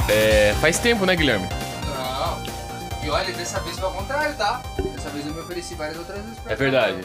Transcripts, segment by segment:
Faz tempo, né, Guilherme? Não. E olha, dessa vez foi ao contrário, tá? Dessa vez eu me ofereci várias outras vezes pra É verdade.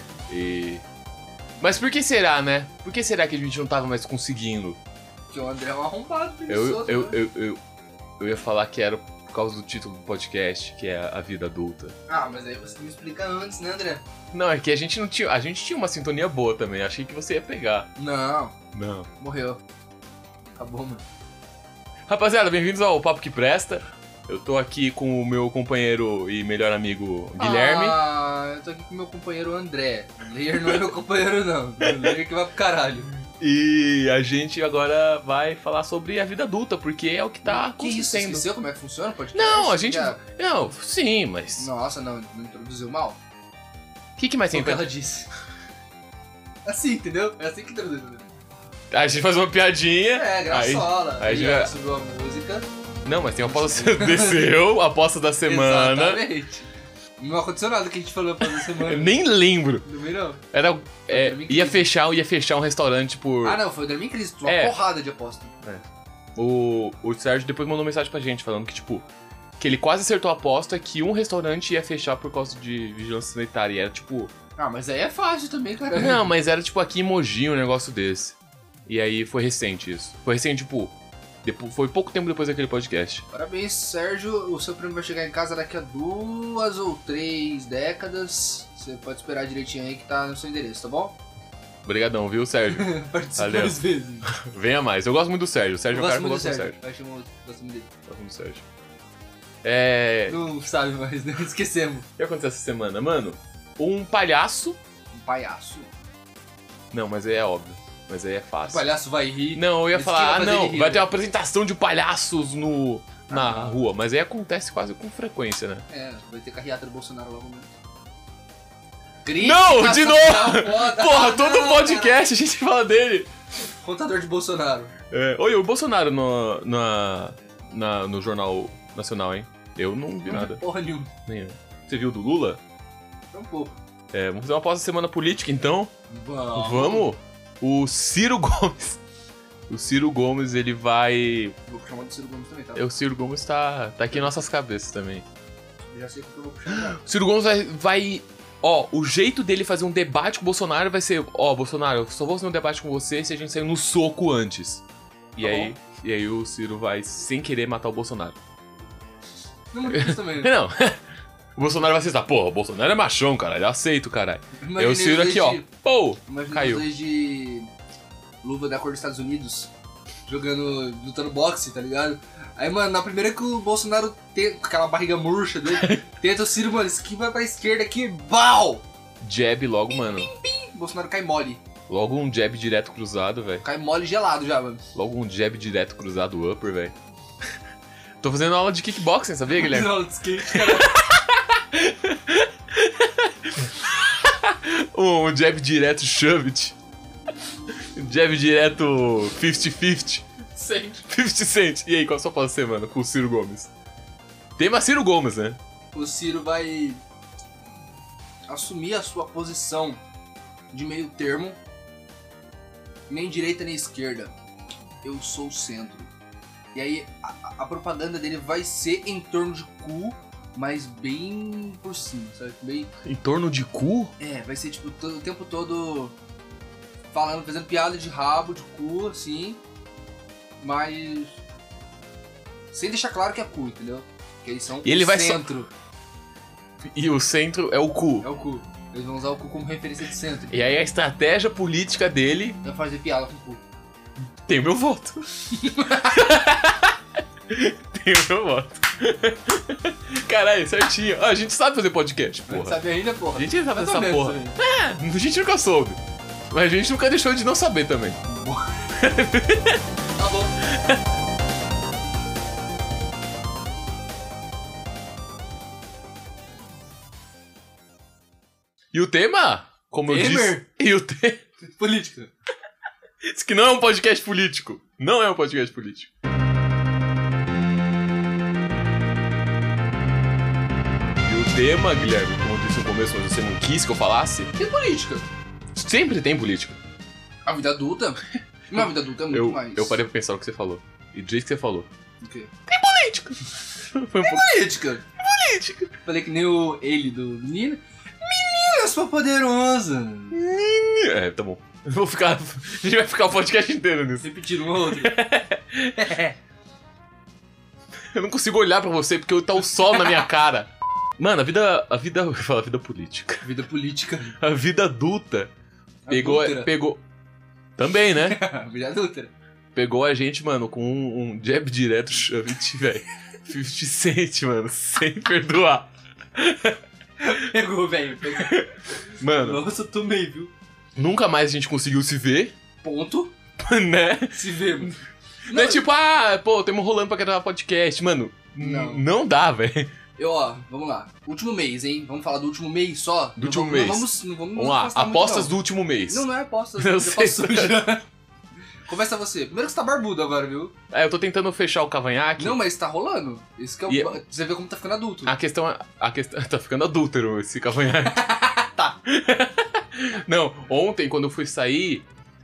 Mas por que será, né? Por que será que a gente não tava mais conseguindo? Porque o André é um arrombado, preguiçoso, né? Eu ia falar que era por causa do título do podcast, que é a vida adulta. Ah, mas aí você me explica antes, né, André? Não, é que a gente não tinha. A gente tinha uma sintonia boa também. Achei que você ia pegar. Não, Não. morreu. Acabou, mano. Rapaziada, bem-vindos ao Papo que Presta. Eu tô aqui com o meu companheiro e melhor amigo Guilherme. Ah, eu tô aqui com o meu companheiro André. O Leir não é meu companheiro, não. O Leir que vai pro caralho. E a gente agora vai falar sobre a vida adulta, porque é o que tá Que isso? acontecendo. Esqueceu como é que funciona o podcast? Não, a gente. Já- Não, sim, mas. Nossa, não introduziu mal? O que mais tem Foi o que pra. ela disse. Assim, entendeu? É assim que introduz. A gente faz uma piadinha. É, graçola. aí Aí, já- subiu a música. Não, mas tem uma aposta. Desceu, a aposta da semana. Exatamente. Não aconteceu nada que a gente falou pra da semana. Eu nem lembro. Também não. Era. Dormi Ia crise. fechar um restaurante por. Ah, não, foi o Dormin Cris. Uma É. porrada de aposta. O Sérgio depois mandou mensagem pra gente falando que, tipo, que ele quase acertou a aposta que um restaurante ia fechar por causa de vigilância sanitária. E era tipo. Ah, mas aí é fácil também, cara. Não, mas era tipo aqui em Mogi um negócio desse. E aí foi recente isso. Foi recente, tipo. Foi pouco tempo depois daquele podcast. Parabéns, Sérgio. O seu prêmio vai chegar em casa daqui a 2 ou 3 décadas. Você pode esperar direitinho aí que tá no seu endereço, tá bom? Obrigadão, viu, Sérgio? Participa Valeu. mais vezes. Venha mais. Eu gosto muito do Sérgio. O Sérgio é um cara que eu gosto do Sérgio. Eu gosto muito dele. Gosto muito do Sérgio. Não sabe mais, né? Esquecemos. O que aconteceu essa semana? Mano, um palhaço. Um palhaço. Não, mas aí é óbvio. Mas aí é O fácil. palhaço vai rir. Não, eu ia Mas falar, quem vai fazer não, ele rir, vai né? ter uma apresentação de palhaços na Ah. rua. Mas aí acontece quase com frequência, né? É, vai ter carreata do Bolsonaro logo mesmo. Não, de novo! Foda. Porra, Ah, todo não, podcast a gente fala dele. cara. Contador de Bolsonaro. Oi, o Bolsonaro no Jornal Nacional, hein? Eu não vi nada. Porra nenhuma. Nem eu. Você viu do Lula? Um pouco. Vamos fazer uma pausa semana política, então. Vamos. O Ciro Gomes. O Ciro Gomes, ele vai... Vou chamar do Ciro Gomes também, tá? O Ciro Gomes tá aqui em nossas cabeças também. Já sei o que eu vou puxar. O Ciro Gomes vai... Ó, o jeito dele fazer um debate com o Bolsonaro vai ser... Ó, Bolsonaro, eu só vou fazer um debate com você se a gente sair no soco antes. E Tá aí o Ciro vai, sem querer, matar o Bolsonaro. Não, mas isso também. né? Não. O Bolsonaro vai aceitar. Porra, o Bolsonaro é machão, caralho. Eu aceito, caralho. Imaginei Eu Ciro os aqui, dois ó. de- Pô, Imagina caiu. os dois de luva da cor dos Estados Unidos jogando, lutando boxe, tá ligado? Aí, mano, na primeira que o Bolsonaro tem com aquela barriga murcha dele, tenta o Ciro, mano, esquiva pra esquerda aqui, BAU! Jab logo, mano. O Bolsonaro cai mole. Logo um jab direto cruzado, velho. Cai mole gelado já, mano. Logo um jab direto cruzado upper, velho. Tô fazendo aula de kickboxing, sabia, Guilherme? Não, de skate, cara. Um jab direto shove-it. Um jab direto 50-50. Sempre. 50 Cent. E aí, qual a sua pausa semana com o Ciro Gomes? Tema Ciro Gomes, né? O Ciro vai assumir a sua posição de meio termo, nem direita nem esquerda. Eu sou o centro. E aí a propaganda dele vai ser em torno de cu, mas bem por cima, sabe? Bem, Em torno de cu? vai ser tipo o tempo todo falando, fazendo piada de rabo, de cu, assim, mas sem deixar claro que é cu, entendeu? Que eles são E ele o vai só- centro. E o centro é o cu. É o cu. Eles vão usar o cu como referência de centro. E aí a estratégia política dele Vai fazer piada com o cu. tem o meu voto. Tem o meu voto. Caralho, certinho. Ah, a gente sabe fazer podcast, Não porra. sabe ainda, porra? A gente sabe fazer Mais ou essa menos porra. também. A gente nunca soube. Mas a gente nunca deixou de não saber também. Tá bom. E o tema? Como eu disse. Temer? E o tema. Política. Isso que não é um podcast político. Não é um podcast político. E o tema, Guilherme, como eu disse no começo, mas você não quis que eu falasse, E política? sempre tem política. A vida adulta? Não, a vida adulta é muito mais. Eu parei pra pensar no que você falou. E do jeito que você falou. O quê? Tem política! política. Foi um pouco Política. Falei que nem ele do menino. Menina, sua poderosa. Tá bom. A gente vai ficar o podcast inteiro nisso. Repetindo um outro. Eu não consigo olhar pra você porque tá o sol na minha cara. Mano, eu falo vida política. Vida política. A vida adulta Adúltera. pegou. Também, né? Vida adulta. Pegou a gente, mano, com um jab direto chute, velho. 50 Cent, mano, sem perdoar. Pegou, velho. Mano, Nossa, eu tomei, viu? nunca mais a gente conseguiu se ver, Ponto. né? Se vemos. Não é tipo, pô, temos rolando pra gravar podcast. Mano, não dá, velho. Vamos lá. Último mês, hein? Vamos falar do último mês só? Do último mês. Não vamos Vamos lá, afastar muito, apostas não. do último mês. Não é apostas. Eu já sei. passou já. Começa você. Primeiro que você tá barbudo agora, viu? Eu tô tentando fechar o cavanhaque. Não, mas tá rolando. Isso que é o... E- Você vê como tá ficando adulto. A questão tá ficando adúltero esse cavanhaque. Tá. Não, ontem quando eu fui sair,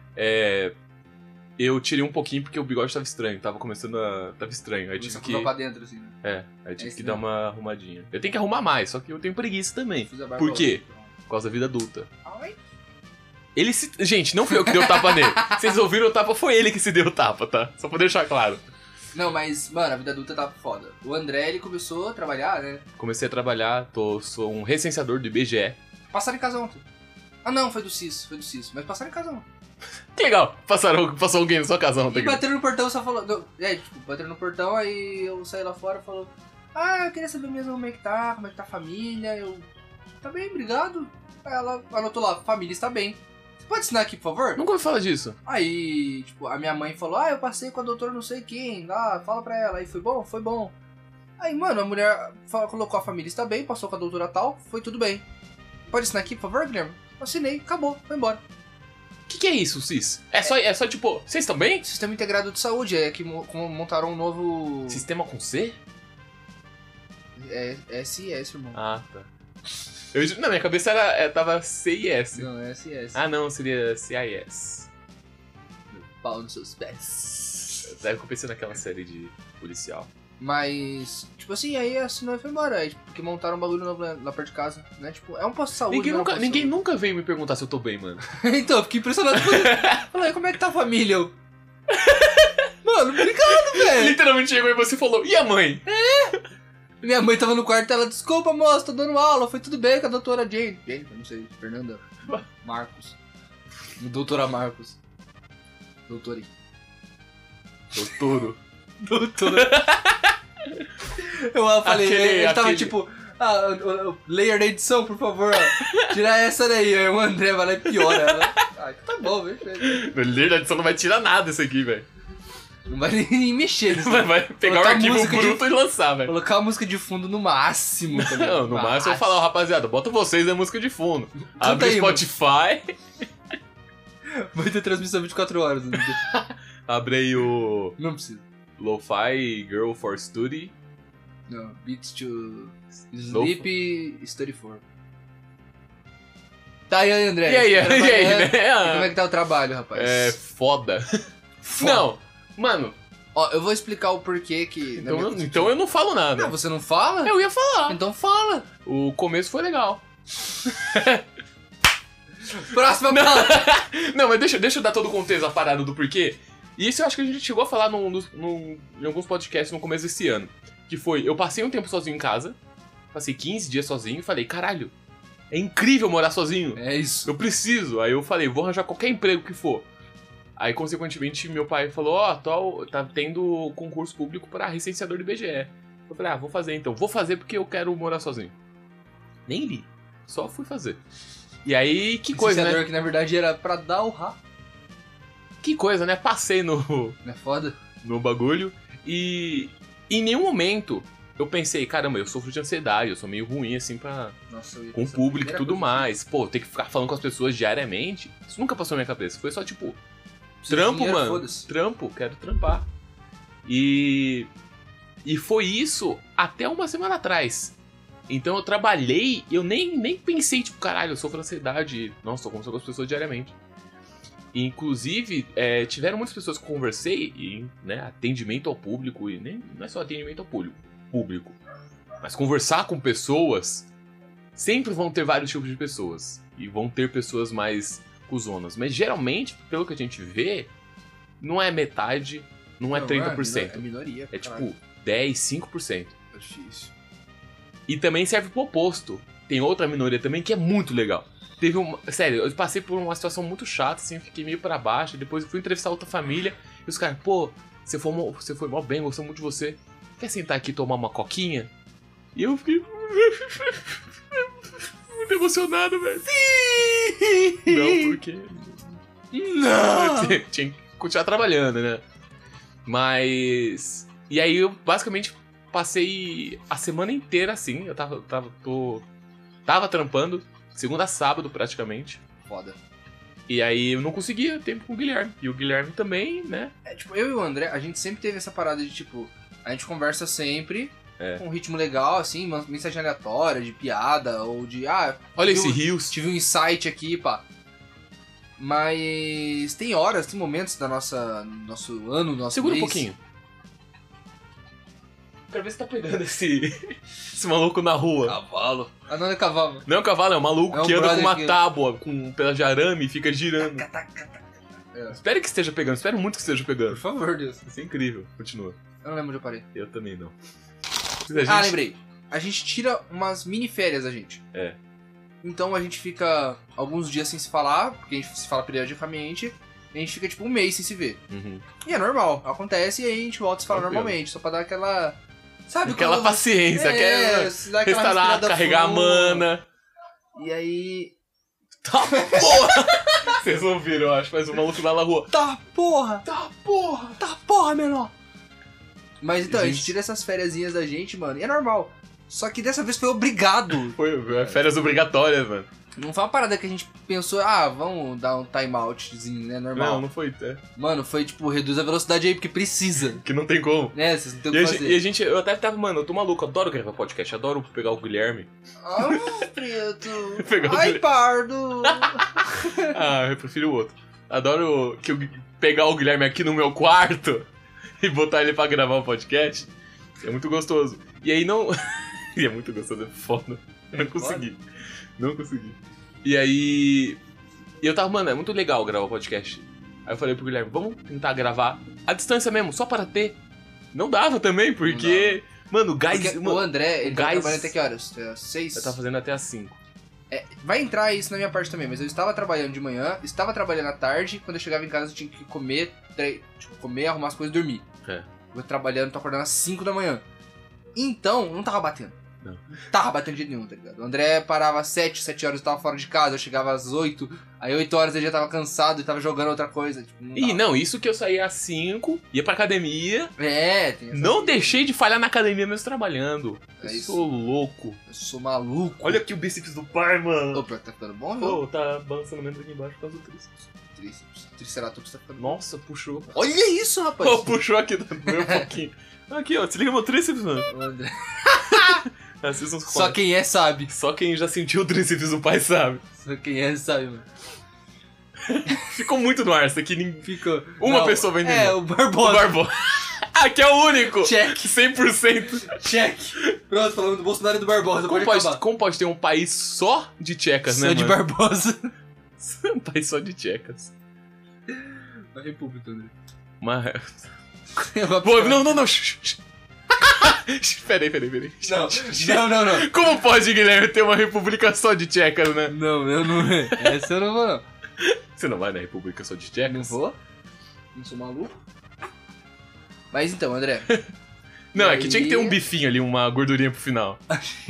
eu tirei um pouquinho porque o bigode tava estranho, tava estranho, aí Você tive colocou que... pra dentro, assim. Né? Aí tive que isso dar mesmo. uma arrumadinha. Eu tenho que arrumar mais, só que eu tenho preguiça também. Fiz a barba Por quê? lá. Por causa da vida adulta. Ai. Gente, não fui eu que dei o tapa nele. Vocês ouviram o tapa, foi ele que se deu o tapa, tá? Só pra deixar claro. Não, mas, mano, a vida adulta tá foda. O André, ele começou a trabalhar, né? Comecei a trabalhar, sou um recenseador do IBGE. Passaram em casa ontem. Ah, não, foi do CIS. Mas passaram em casa ontem. Que legal, passou alguém na sua casa ontem. E bateram no portão, só falou... Não, bateram no portão, aí eu saí lá fora e falou... eu queria saber mesmo como é que tá a família, Tá bem, obrigado. Aí ela anotou lá, família está bem. Você pode assinar aqui, por favor? Nunca ouvi falar disso. Aí, tipo, a minha mãe falou, eu passei com a doutora não sei quem, fala pra ela. Aí, foi bom? Foi bom. Aí, mano, a mulher colocou a família está bem, passou com a doutora tal, foi tudo bem. Pode assinar aqui, por favor, Guilherme? Assinei, acabou, foi embora. O que é isso, Cis? É só tipo, vocês estão bem? Sistema Integrado de Saúde, é que montaram um novo... Sistema com C? É SIS, irmão. Ah, tá. Na minha cabeça tava CIS. Não, é SIS. Ah, não, seria CIS. Pau nos seus pés. Daí eu pensei naquela série de policial. Mas, tipo assim, aí assinou e foi embora. Aí, tipo, porque montaram um bagulho novo lá perto de casa, né? Tipo, é um posto de saúde. Ninguém nunca veio me perguntar se eu tô bem, mano. Então, eu fiquei impressionado com isso. Falei, como é que tá a família? Eu... Mano, obrigado, velho. Literalmente chegou e você falou, e a mãe? Minha mãe tava no quarto, ela, desculpa, moça, tô dando aula, foi tudo bem com a doutora Jane. Jane, eu não sei, Fernanda Marcos. Doutora Marcos. Doutora. Doutoro. Doutora. Eu falei, ele tava aquele- tipo, o layer da edição, por favor, ó. Tirar essa daí. Aí o André vai lá e piora ela. Tá bom, velho. No líder da edição não vai tirar nada isso aqui, velho. Não vai nem mexer nisso. Vai pegar o Colocar arquivo música bruto e lançar, velho. Colocar a música de fundo no máximo, tá ligado? Não, no máximo eu vou falar, ó, rapaziada, bota vocês na música de fundo. Abre o aí, mano. Spotify, Vai ter transmissão 24 horas. Né? abre aí o Não precisa. Lo-Fi Girl for Study. Não, Beats to Sleep Study for. Tá, e aí, André? E aí, Como é né? que tá o trabalho, rapaz? É foda. Foda. Não, mano, Ó, eu vou explicar o porquê que... na minha então eu não falo nada. Não, você não fala? Eu ia falar. Então fala. O começo foi legal. Próxima Não. pauta. Não, mas deixa eu dar todo o contexto, a parada do porquê. E isso eu acho que a gente chegou a falar em alguns podcasts no começo desse ano. Que foi, eu passei um tempo sozinho em casa, passei 15 dias sozinho e falei, caralho, é incrível morar sozinho. É isso. Eu preciso. Aí eu falei, vou arranjar qualquer emprego que for. Aí, consequentemente, meu pai falou, tá tendo concurso público para recenseador do IBGE. Eu falei, vou fazer então. Vou fazer porque eu quero morar sozinho. Nem li. Só fui fazer. E aí, que coisa, né? Que na verdade era pra dar o rá. Que coisa, né? Passei Não é foda? no bagulho e em nenhum momento eu pensei, caramba, eu sofro de ansiedade, eu sou meio ruim assim Nossa, eu ia com o pensar público e a primeira tudo coisa mais. Pô, ter que ficar falando com as pessoas diariamente, isso nunca passou na minha cabeça. Foi só tipo, Preciso de trampo, dinheiro, mano. foda-se. Trampo, quero trampar. E foi isso até uma semana atrás. Então eu trabalhei e eu nem pensei, tipo, caralho, eu sofro ansiedade. Nossa, tô conversando com as pessoas diariamente. Inclusive, tiveram muitas pessoas que eu conversei, e, né, atendimento ao público, e nem, não é só atendimento ao público, mas conversar com pessoas, sempre vão ter vários tipos de pessoas. E vão ter pessoas mais cuzonas. Mas geralmente, pelo que a gente vê, não é metade, não é 30%. É minoria. É tipo 10, 5%. É difícil. E também serve pro oposto. Tem outra minoria também que é muito legal. Sério, eu passei por uma situação muito chata, assim, fiquei meio pra baixo. Depois eu fui entrevistar outra família. E os caras, pô, você foi mó bem, gostamos muito de você. Quer sentar aqui e tomar uma coquinha? E eu fiquei muito emocionado, velho. Sim! Não, porque... Não! Tinha que continuar trabalhando, né? Mas... E aí eu basicamente passei a semana inteira assim. Eu tava trampando, segunda a sábado praticamente. Foda. E aí eu não conseguia tempo com o Guilherme. E o Guilherme também, né? Tipo, eu e o André, a gente sempre teve essa parada de, tipo, a gente conversa sempre com um ritmo legal, assim, uma mensagem aleatória, de piada, ou de, olha esse Rios. Tive um insight aqui, pá. Mas tem horas, tem momentos da nosso ano, nosso Segura mês. um pouquinho. Quero ver se tá pegando esse maluco na rua. Cavalo. Ah, não é cavalo. Não é um cavalo, é um maluco que anda com uma que... tábua, com um pedaço de arame e fica girando. É. Espero que esteja pegando, espero muito que esteja pegando. Por favor, Deus. Isso é incrível, continua. Eu não lembro onde eu parei. Eu também não. Lembrei. A gente tira umas mini férias, a gente. É. Então a gente fica alguns dias sem se falar, porque a gente se fala periodicamente. E a gente fica tipo um mês sem se ver. Uhum. E é normal, acontece e aí a gente volta a se falar normalmente, só pra dar aquela... Sabe? Aquela paciência, aquela... Restaurar, carregar a mana. E aí... Tá porra! Vocês ouviram, eu acho, mas o maluco lá na rua. Tá porra! Tá porra! Tá porra, menor! Mas então, a gente tira essas fériasinhas da gente, mano, e é normal. Só que dessa vez foi obrigado. Foi férias obrigatórias, mano. Não foi uma parada que a gente pensou, vamos dar um time outzinho, né, normal. Não foi. Mano, foi tipo, reduz a velocidade aí, porque precisa. Que não tem como. Né, vocês não tem o que fazer. E a gente, eu até tava, mano, eu tô maluco, eu adoro gravar podcast, adoro pegar o Guilherme. Preto. Pegar o Ai, Guilherme. pardo. Eu prefiro o outro. Adoro pegar o Guilherme aqui no meu quarto e botar ele pra gravar o podcast. É muito gostoso. E aí não... E é muito gostoso, é foda. Eu não consegui. E aí... E eu tava, mano, é muito legal gravar o podcast. Aí eu falei pro Guilherme, vamos tentar gravar à distância mesmo, só para ter. Não dava também, porque... Mano, o gás... Porque mano, o André, ele tá gás... trabalhando até que horas? 6? Eu tava fazendo até às 5. Vai entrar isso na minha parte também, mas eu estava trabalhando de manhã, estava trabalhando à tarde, quando eu chegava em casa eu tinha que comer, arrumar as coisas e dormir. Eu trabalhando, tô acordando às 5 da manhã. Então, não tava batendo. Não tava batendo de jeito nenhum, tá ligado? O André parava às 7 horas eu tava fora de casa, eu chegava às 8, aí 8 horas ele já tava cansado e tava jogando outra coisa. Tipo, isso que eu saía às 5, ia pra academia. Tem essa não deixei de falhar na academia mesmo trabalhando. Eu sou louco. Eu sou maluco. Olha aqui o bíceps do pai, mano. Ô, pior que tá ficando bom, viu? Pô, tá balançando menos aqui embaixo por causa do tríceps. Triceratops tá ficando bom. Nossa, puxou. Olha isso, rapaz. Pô, puxou aqui do meu pouquinho. Aqui, ó, se liga meu tríceps, mano. O André... Só quem é sabe. Só quem já sentiu o tríceps do pai sabe. Só quem é sabe, mano. Ficou muito no ar, isso aqui Ficou. Uma pessoa vai entender. O Barbosa. Aqui é o único. Check. 100%. Check. Pronto, falando do Bolsonaro e do Barbosa. Como pode ter um país só de tchecas, né, mano? Só de Barbosa. Um país só de tchecas. Uma república, né? Pô, não. Peraí. Não. Como pode, Guilherme, ter uma república só de tchecas, né? Não, eu não. Essa eu não vou, não. Você não vai na república só de tchecas? Não vou. Não sou maluco. Mas então, André. Não, é que tinha que ter um bifinho ali, uma gordurinha pro final.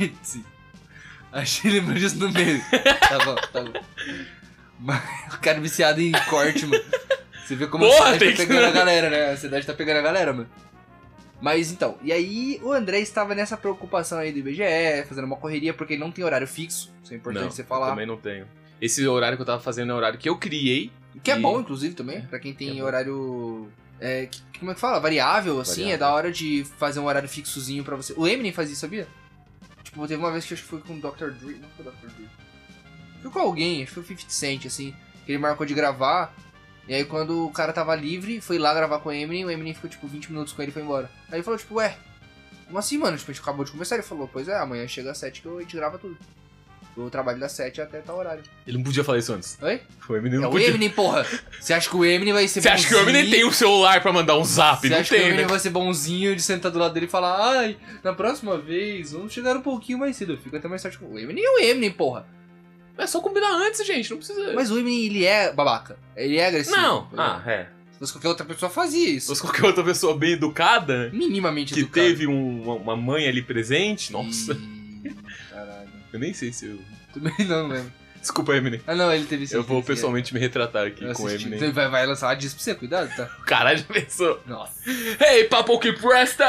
Achei lembrou disso no meio. Tá bom. Mas o cara viciado em corte, mano. Você vê como a cidade tá pegando a galera, né? A cidade tá pegando a galera, mano. Mas então, e aí o André estava nessa preocupação aí do IBGE, fazendo uma correria, porque ele não tem horário fixo. Isso é importante você falar. Eu também não tenho. Esse horário que eu tava fazendo é o horário que eu criei. Que é bom, inclusive, também, pra quem tem horário... como é que fala? Variável, assim, é da hora de fazer um horário fixozinho pra você. O Eminem faz isso, sabia? Tipo, teve uma vez que eu acho que foi com o Dr. Dre, não foi o Dr. Dre. Foi com alguém, acho que foi o 50 Cent, assim, que ele marcou de gravar. E aí quando o cara tava livre, foi lá gravar com o Eminem ficou tipo 20 minutos com ele e foi embora. Aí ele falou tipo, ué, como assim, mano? Tipo, a gente acabou de conversar. Ele falou, pois é, amanhã chega às 7 que a gente grava tudo. Eu trabalho das 7 até tal horário. Ele não podia falar isso antes. Oi? O Eminem É não o podia. Eminem, porra. Você acha que o Eminem vai ser Você acha que o Eminem tem um celular pra mandar um zap? Você Não acha que o tem, Eminem né? vai ser bonzinho de sentar do lado dele e falar, ai, na próxima vez, vamos chegar um pouquinho mais cedo. Eu fico até mais tarde com o Eminem. É o Eminem, porra. É só combinar antes, gente. Não precisa... Mas o Eminem, ele é babaca. Ele é agressivo. Não. É. Se fosse qualquer outra pessoa fazia isso. Se fosse qualquer outra pessoa bem educada, Minimamente que educado. teve uma mãe ali presente, nossa. Caralho. Eu nem sei se eu... Também não lembro. Desculpa, Eminem. Ah, não, ele teve sim. Eu vou teve sim, pessoalmente me retratar aqui Eu com o assisti. Eminem. Vai lançar uma disco pra você, cuidado, tá? Caralho, já pensou? Nossa. Hey, papo que presta!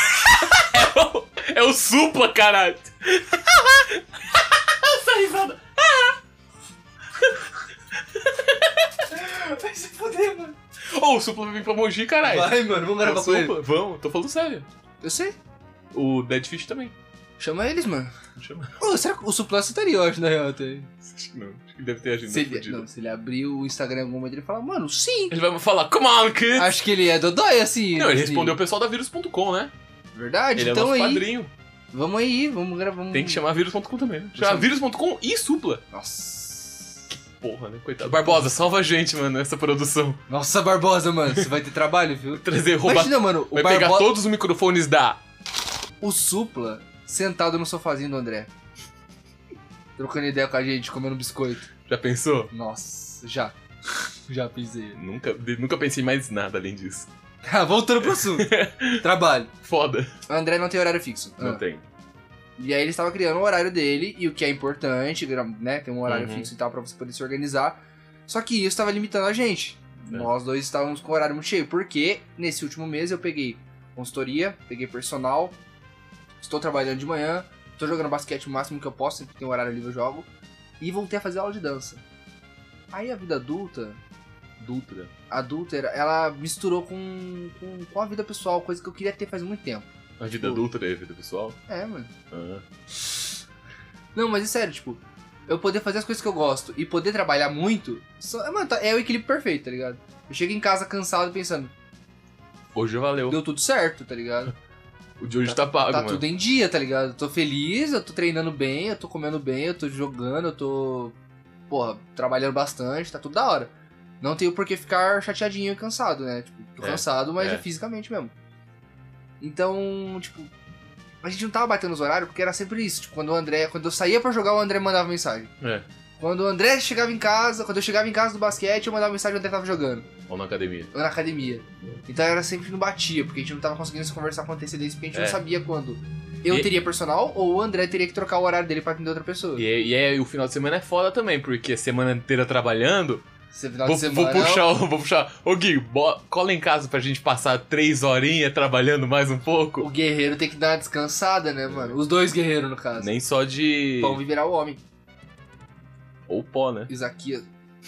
é o Supla, caralho! Essa risada! Vai se foder, mano. Ô, o Supla vai vir pra Mogi, caralho! Vai, mano, vamos gravar O com ele. Supla? Vamos, tô falando sério. Eu sei. O Dead Fish também. Chama eles, mano. Chama. Ô, será que o Supla aceitaria, eu acho, na real, até. Acho que não. Acho que deve ter agenda Se ele, fodida. não, se ele abrir o Instagram em algum momento, ele fala, mano, sim. Ele vai falar, come on, kids! Acho que ele é dodói, assim. Não, ele assim. respondeu o pessoal da Vírus.com, né? Verdade, Ele então é nosso aí. padrinho. Vamos aí, vamos gravar. Tem que chamar Vírus.com também, né? Chamar Vírus.com e Supla. Nossa. Porra, né? Coitado. Barbosa, salva a gente, mano, nessa produção. Nossa, Barbosa, mano, você vai ter trabalho, viu? Trazer, roubar... Imagina, mano, o Vai pegar Barbosa... todos os microfones da... O Supla sentado no sofazinho do André. Trocando ideia com a gente, comendo biscoito. Já pensou? Nossa, já. Já pensei. Nunca pensei em mais nada além disso. Tá, voltando pro assunto. Trabalho. Foda. O André não tem horário fixo. Não tem. E aí ele estava criando o horário dele, e o que é importante, né? Ter um horário Uhum. fixo e tal pra você poder se organizar. Só que isso estava limitando a gente. É. Nós dois estávamos com o horário muito cheio. Porque nesse último mês eu peguei consultoria, peguei personal, estou trabalhando de manhã, estou jogando basquete o máximo que eu posso, sempre que tem um horário livre eu jogo. E voltei a fazer aula de dança. Aí a vida adulta, ela misturou com a vida pessoal, coisa que eu queria ter faz muito tempo. A vida adulta da vida pessoal? É, mano. Ah. Não, mas é sério, tipo, eu poder fazer as coisas que eu gosto e poder trabalhar muito, mano, é o equilíbrio perfeito, tá ligado? Eu chego em casa cansado pensando, Hoje valeu. deu tudo certo, tá ligado? O de hoje tá pago, Tá mano. tudo em dia, tá ligado? Eu tô feliz, eu tô treinando bem, eu tô comendo bem, eu tô jogando, eu tô, porra, trabalhando bastante, tá tudo da hora. Não tenho por que ficar chateadinho e cansado, né? Tipo, tô cansado, mas é fisicamente mesmo. Então, tipo, a gente não tava batendo os horários porque era sempre isso. Tipo, quando eu saía pra jogar, o André mandava mensagem. É. Quando o André chegava em casa, quando eu chegava em casa do basquete, eu mandava mensagem e o André tava jogando. Ou na academia. Ou na academia. Então era sempre não batia, porque a gente não tava conseguindo se conversar com antecedência, porque a gente não sabia quando eu teria personal ou o André teria que trocar o horário dele pra atender outra pessoa. E aí o final de semana é foda também, porque a semana inteira trabalhando... Esse final de semana, Vou puxar. Ô Gui, cola em casa pra gente passar 3 horinhas trabalhando mais um pouco. o guerreiro tem que dar uma descansada, né, mano? Os dois guerreiros, no caso. Nem só de... Pão viverá o homem. Ou pó, né? Isaquias.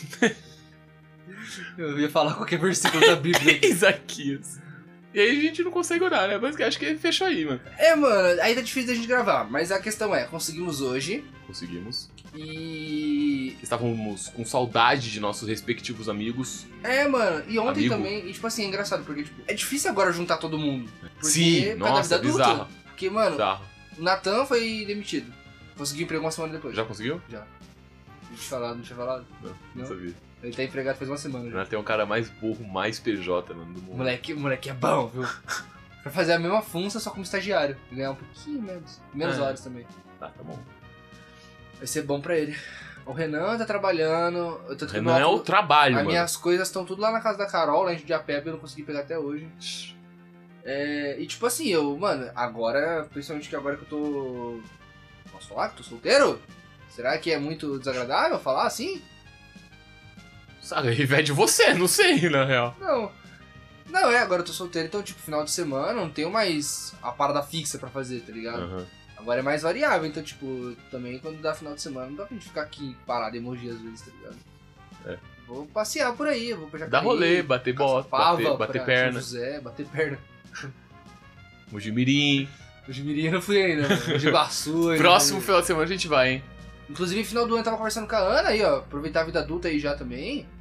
Eu ia falar qualquer versículo da Bíblia. Isaquias. E aí a gente não consegue orar, né? Mas acho que fechou aí, mano. É, mano, aí tá difícil da gente gravar. Mas a questão é, conseguimos hoje. Conseguimos. E... Estávamos com saudade de nossos respectivos amigos. É, mano, e ontem Amigo. também, e tipo assim, é engraçado, porque tipo, é difícil agora juntar todo mundo. Porque Sim, cada nossa, vida adulta. bizarro. Porque, mano, Bizarro. o Natan foi demitido. Conseguiu emprego uma semana depois. Já conseguiu? Não tinha falado. Não Não? sabia. Ele tá empregado faz uma semana O já. Renato é um cara mais burro, mais PJ, mano, do mundo. O moleque é bom, viu? Pra fazer a mesma função, só como estagiário. E ganhar um pouquinho menos. Menos horas também. Tá bom. Vai ser bom pra ele. O Renan tá trabalhando. Eu tô O Renan é o trabalho, As mano. minhas coisas estão tudo lá na casa da Carol, lá em Judiapeba, eu não consegui pegar até hoje. E tipo assim, mano, agora, principalmente que agora que eu tô... Posso falar que tô solteiro? Será que é muito desagradável falar assim? Sabe, vai de você, não sei, na real. Não, agora eu tô solteiro, então tipo, final de semana não tenho mais a parada fixa pra fazer, tá ligado? Aham. Agora é mais variável, então tipo, também quando dá final de semana não dá pra gente ficar aqui parado emoji às vezes, tá ligado? É. Vou passear por aí, vou pra Dar Jacareí, rolê, bater bota, Caçapava, bater pra perna. São José, bater perna. Mojimirim. Hoje Mirim eu não fui ainda, mano. Hoje Iguaçu ainda. Próximo final de semana a gente vai, hein? Inclusive, no final do ano eu tava conversando com a Ana aí, ó. Aproveitar a vida adulta aí já também.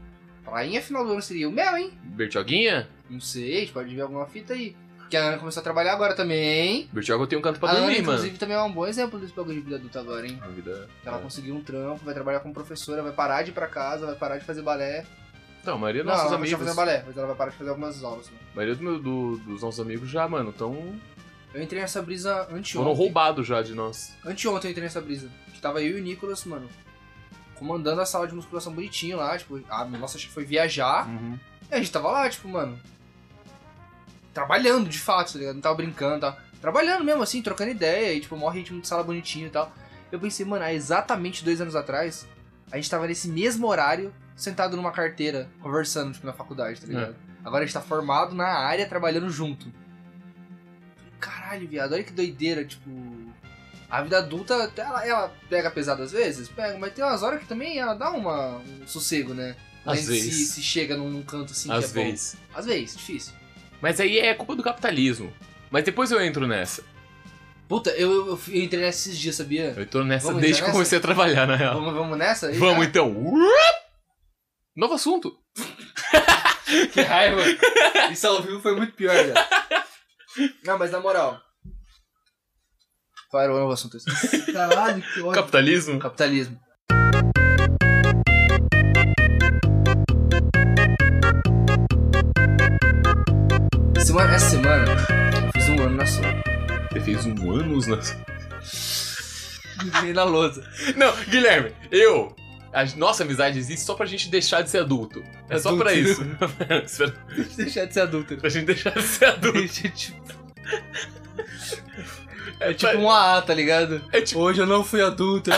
Prainha final do ano seria o mel, hein? Bertioguinha? Não sei, a gente pode ver alguma fita aí. Porque a Ana começou a trabalhar agora também. Bertioga tem um canto pra A Ana, dormir, inclusive, mano. também é um bom exemplo desse bagulho de vida adulta agora, hein? A vida... Ela conseguiu um trampo, vai trabalhar como professora, vai parar de ir pra casa, vai parar de fazer balé. Não, a maioria dos Não, nossos ela vai amigos... fazer balé, mas ela vai parar de fazer algumas aulas. Né? A maioria dos nossos amigos já, mano, tão... Eu entrei nessa brisa anteontem. Foram roubados já de nós. Anteontem eu entrei nessa brisa. Que tava eu e o Nicolas, mano, comandando a sala de musculação bonitinho lá, tipo, a nossa chefe foi viajar. Uhum. E a gente tava lá, tipo, mano, trabalhando de fato, tá ligado? Não tava brincando, tava trabalhando mesmo, assim, trocando ideia, e tipo, maior ritmo de sala bonitinho e tal. Eu pensei, mano, há exatamente 2 anos atrás, a gente tava nesse mesmo horário, sentado numa carteira, conversando, tipo, na faculdade, tá ligado? Agora a gente tá formado na área, trabalhando junto. Caralho, viado, olha que doideira, tipo... A vida adulta, ela pega pesado às vezes? Pega, mas tem umas horas que também ela dá um sossego, né? Às vezes. Se chega num canto assim Às que é vezes. bom. Às vezes, difícil. Mas aí é culpa do capitalismo. Mas depois eu entro nessa. Puta, eu entrei nesses dias, sabia? Eu tô nessa Vamos desde que eu entrar comecei a trabalhar, na real. Vamos nessa? Aí, Vamos tá? então. Novo assunto. Que raiva. Isso ao vivo foi muito pior, velho. Não, mas na moral. Qual era o novo assunto? Caralho, que ódio. Capitalismo? Capitalismo. Essa semana eu fiz 1 ano na sua. Você fez 1 ano na... Ganhei na lousa. Não, Guilherme, a nossa amizade existe só pra gente deixar de ser adulto. É só Adulto. pra isso. Espera, Deixar de ser adulto. pra gente deixar de ser adulto. É tipo um AA, tá ligado? É tipo... Hoje eu não fui adulto.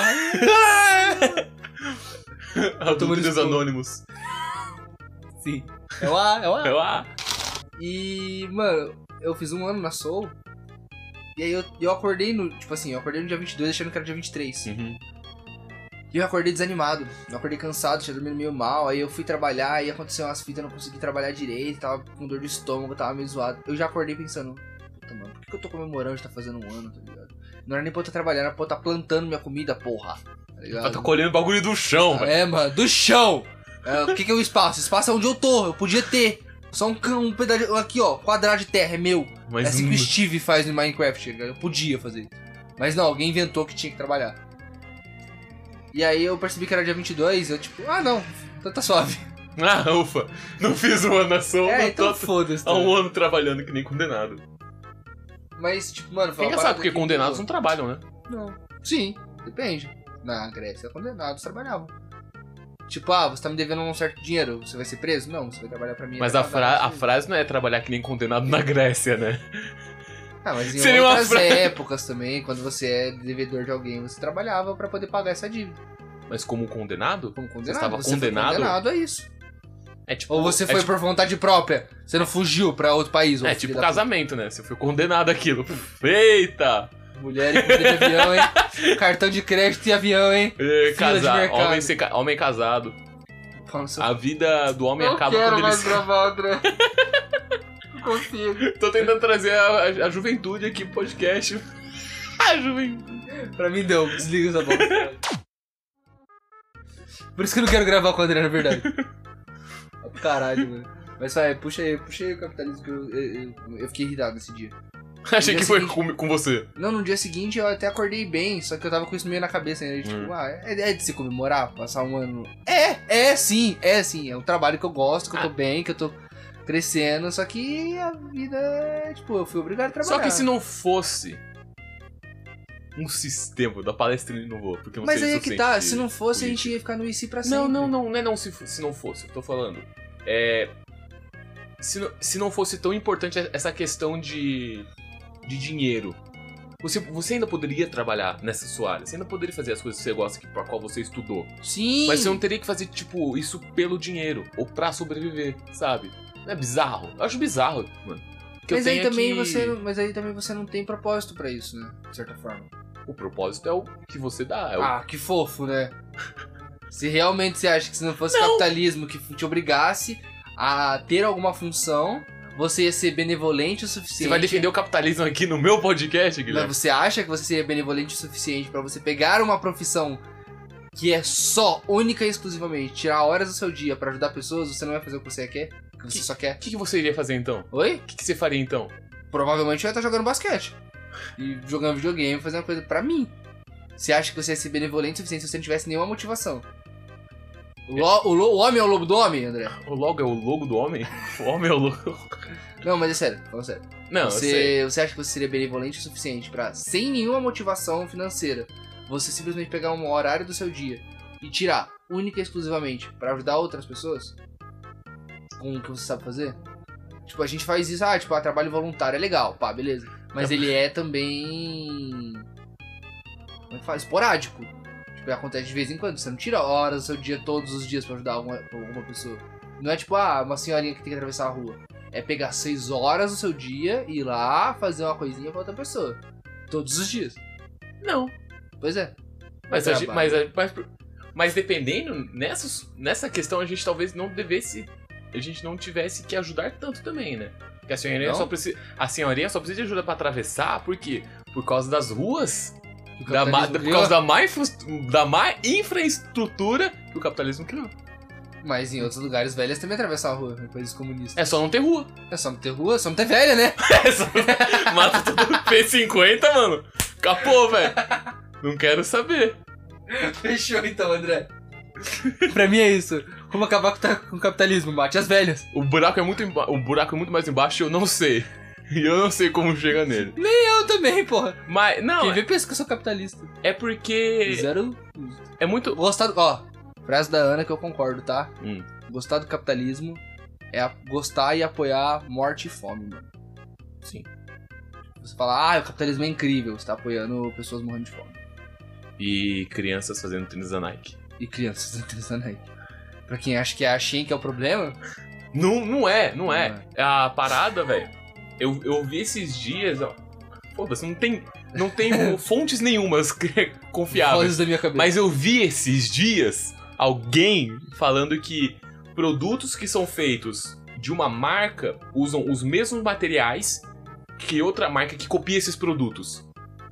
Adultos anônimos. Sim. É o AA, é o AA. É lá. E, mano, eu fiz 1 ano na Soul. E aí eu acordei no... Tipo assim, eu acordei no dia 22 achando que era dia 23. Uhum. E eu acordei desanimado. Eu acordei cansado, tinha dormido meio mal. Aí eu fui trabalhar e aconteceu umas fitas, eu não consegui trabalhar direito. Tava com dor de estômago, tava meio zoado. Eu já acordei pensando... Puta, mano, por que eu tô comemorando de tá fazendo 1 ano, tá ligado? Não era nem pra eu estar trabalhando, era pra eu estar plantando minha comida, porra. Tá ligado? Tá colhendo bagulho do chão, velho. É, mano, do chão. O que é o espaço? O espaço é onde eu tô, eu podia ter. Só um pedaço, aqui ó, quadrado de terra, é meu. Mas É assim que o Steve faz no Minecraft, eu podia fazer. Mas não, alguém inventou que tinha que trabalhar. E aí eu percebi que era dia 22, eu tipo, não, então tá suave. Ah, ufa. Não fiz 1 ano na sombra, Então tô foda-se. há 1 ano trabalhando que nem condenado. Mas, tipo, mano, foi É uma engraçado, parada porque que- condenados não trabalham, né? Não. Sim, depende. Na Grécia, condenados trabalhavam. Tipo, você tá me devendo um certo dinheiro, você vai ser preso? Não, você vai trabalhar pra mim. Mas vai a pagar, frase não é trabalhar que nem condenado na Grécia, né? Mas em Seria uma outras frase. épocas também, quando você é devedor de alguém, você trabalhava pra poder pagar essa dívida. Mas como condenado? Como condenado. Você estava foi condenado? condenado a isso. É tipo, Ou você é foi tipo, por vontade própria, você não fugiu pra outro país. é tipo casamento, né? Você foi condenado àquilo. Eita! Mulher e comida de avião, hein? Cartão de crédito e avião, hein? Fila de mercado. Homem casado. Fala no seu- A vida do homem Não acaba quero quando ele mais se... gravar, André. Não consigo. Tô tentando trazer a juventude aqui pro podcast. A juventude. Pra mim deu, desliga essa bola. Por isso que eu não quero gravar com o André, na verdade. Caralho, mano. Mas vai, puxa aí o capitalismo que eu fiquei irritado nesse dia. Achei No que dia foi seguinte- com você. Não, no dia seguinte eu até acordei bem, só que eu tava com isso meio na cabeça ainda. Tipo, é de se comemorar, passar 1 ano. É sim. É um trabalho que eu gosto, que eu tô bem, que eu tô crescendo, só que a vida é, tipo, eu fui obrigado a trabalhar. Só que se não fosse um sistema da palestra ele não vou, porque eu não Mas sei aí é se eu que tá, senti se não fosse a gente política. ia ficar no IC pra sempre. Não é não se não fosse, eu tô falando. Se não fosse tão importante essa questão de dinheiro, você ainda poderia trabalhar nessa sua área, você ainda poderia fazer as coisas que você gosta, pra qual você estudou. Sim. Mas você não teria que fazer, tipo, isso pelo dinheiro, ou pra sobreviver, sabe? Não é bizarro? Eu acho bizarro, mano. Que Mas eu aí, tenho também que... mas aí também você não tem propósito pra isso, né? De certa forma. O propósito é o que você dá. É o... Ah, que fofo, né? Se realmente você acha que se não fosse Não. capitalismo que te obrigasse a ter alguma função, você ia ser benevolente o suficiente. Você vai defender o capitalismo aqui no meu podcast, Mas Guilherme? você acha que você seria benevolente o suficiente pra você pegar uma profissão que é só, única e exclusivamente, tirar horas do seu dia pra ajudar pessoas, você não vai fazer o que você quer? O que você só quer? O que você iria fazer então? Oi? O que você faria então? Provavelmente eu ia estar jogando basquete. E jogando videogame, fazendo coisa pra mim. Você acha que você ia ser benevolente o suficiente se você não tivesse nenhuma motivação? O homem é o lobo do homem, André? O logo é o logo do homem? O homem é o logo... Não, mas é sério, fala sério. Não, eu sei. Você acha que você seria benevolente o suficiente pra, sem nenhuma motivação financeira, você simplesmente pegar um horário do seu dia e tirar, única e exclusivamente, pra ajudar outras pessoas? Com o que você sabe fazer? Tipo, a gente faz isso, tipo, trabalho voluntário é legal, pá, beleza. Mas ele é também... Como é que fala? Esporádico. Tipo, acontece de vez em quando. Você não tira horas do seu dia, todos os dias, pra ajudar alguma pessoa. Não é tipo, uma senhorinha que tem que atravessar a rua. É pegar 6 horas do seu dia e ir lá fazer uma coisinha pra outra pessoa. Todos os dias. Não. Pois é. Mas dependendo, nessa questão a gente talvez não devesse... A gente não tivesse que ajudar tanto também, né? Porque a senhorinha só precisa de ajuda pra atravessar, por quê? Por causa das ruas... Por causa da má infraestrutura que o capitalismo criou. Mas em outros lugares velhas também atravessam a rua, em países comunistas. É só não ter rua. É só não ter rua, só não ter velha, né? Mata todo P50, mano. Capô, velho. Não quero saber. Fechou então, André. Pra mim é isso. Como acabar com o capitalismo? Mate as velhas. O buraco é muito mais embaixo e eu não sei. E eu não sei como chega nele. Nem eu também, porra. Mas, não... Quem vê pensa que eu sou capitalista. É porque... Zero... É muito... Gostar do... Ó, frase da Ana que eu concordo, tá? Hum. Gostar do capitalismo é gostar e apoiar morte e fome, mano. Sim. Você fala, o capitalismo é incrível. Você tá apoiando pessoas morrendo de fome. E crianças fazendo tênis da Nike. E crianças fazendo tênis da Nike. Pra quem acha que é a Shein que é o problema... Não é. A parada, velho... Eu vi esses dias, ó. Foda-se, não tem fontes nenhumas confiáveis. Vozes da minha cabeça. Mas eu vi esses dias alguém falando que produtos que são feitos de uma marca usam os mesmos materiais que outra marca que copia esses produtos.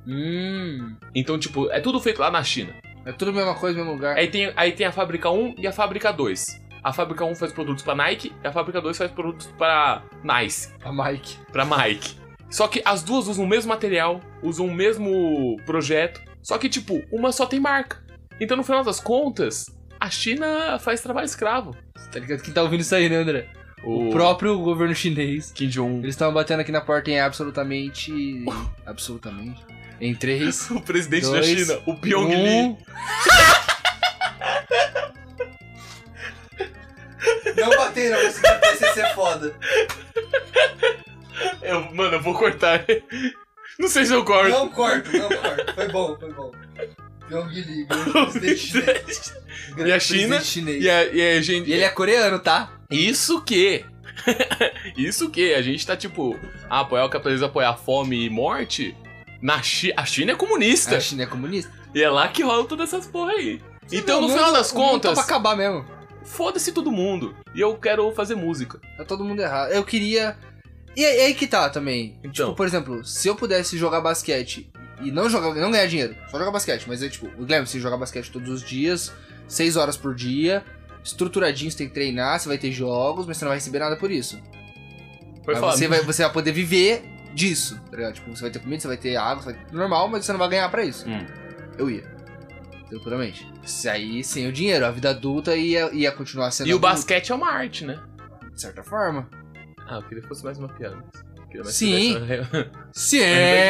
Então, tipo, é tudo feito lá na China. É tudo a mesma coisa, mesmo lugar. Aí tem a fábrica 1 e a fábrica 2. A fábrica 1 faz produtos pra Nike e a fábrica 2 faz produtos pra Nice. Pra Mike. Só que as duas usam o mesmo material, usam o mesmo projeto. Só que, tipo, uma só tem marca. Então, no final das contas, a China faz trabalho escravo. Tá ligado? Quem tá ouvindo isso aí, né, André? O próprio governo chinês. Kim Jong-un. Eles estão batendo aqui na porta em absolutamente... Absolutamente. Em 3... O presidente 2, da China, o Pyong Lee. Não bater, não. Esse TCC é foda. Mano, eu vou cortar. Não sei se eu corto. Não corto. Foi bom. Pyong Lee, presidente chinês. E a China. E a gente... E ele é coreano, tá? Isso que a gente tá tipo, apoiar o capitalismo, apoiar fome e morte. A China é comunista. A China é comunista. E é lá que rola todas essas porra aí. Então, no final das contas, tá pra acabar mesmo. Foda-se todo mundo. E eu quero fazer música. Tá todo mundo errado. Eu queria... E aí que tá também. Então. Tipo, por exemplo, se eu pudesse jogar basquete e não ganhar dinheiro, só jogar basquete, mas eu, tipo, lembra, se jogar basquete todos os dias, 6 horas por dia, estruturadinho, você tem que treinar, você vai ter jogos, mas você não vai receber nada por isso. Você vai poder viver disso, tá ligado? Tipo, você vai ter comida, você vai ter água, você vai ter normal, mas você não vai ganhar pra isso. Eu ia. Tranquilamente. Aí, sem o dinheiro, a vida adulta ia continuar sendo. E o basquete é uma arte, né? De certa forma. Eu queria que fosse mais uma piada. Sim. Sim.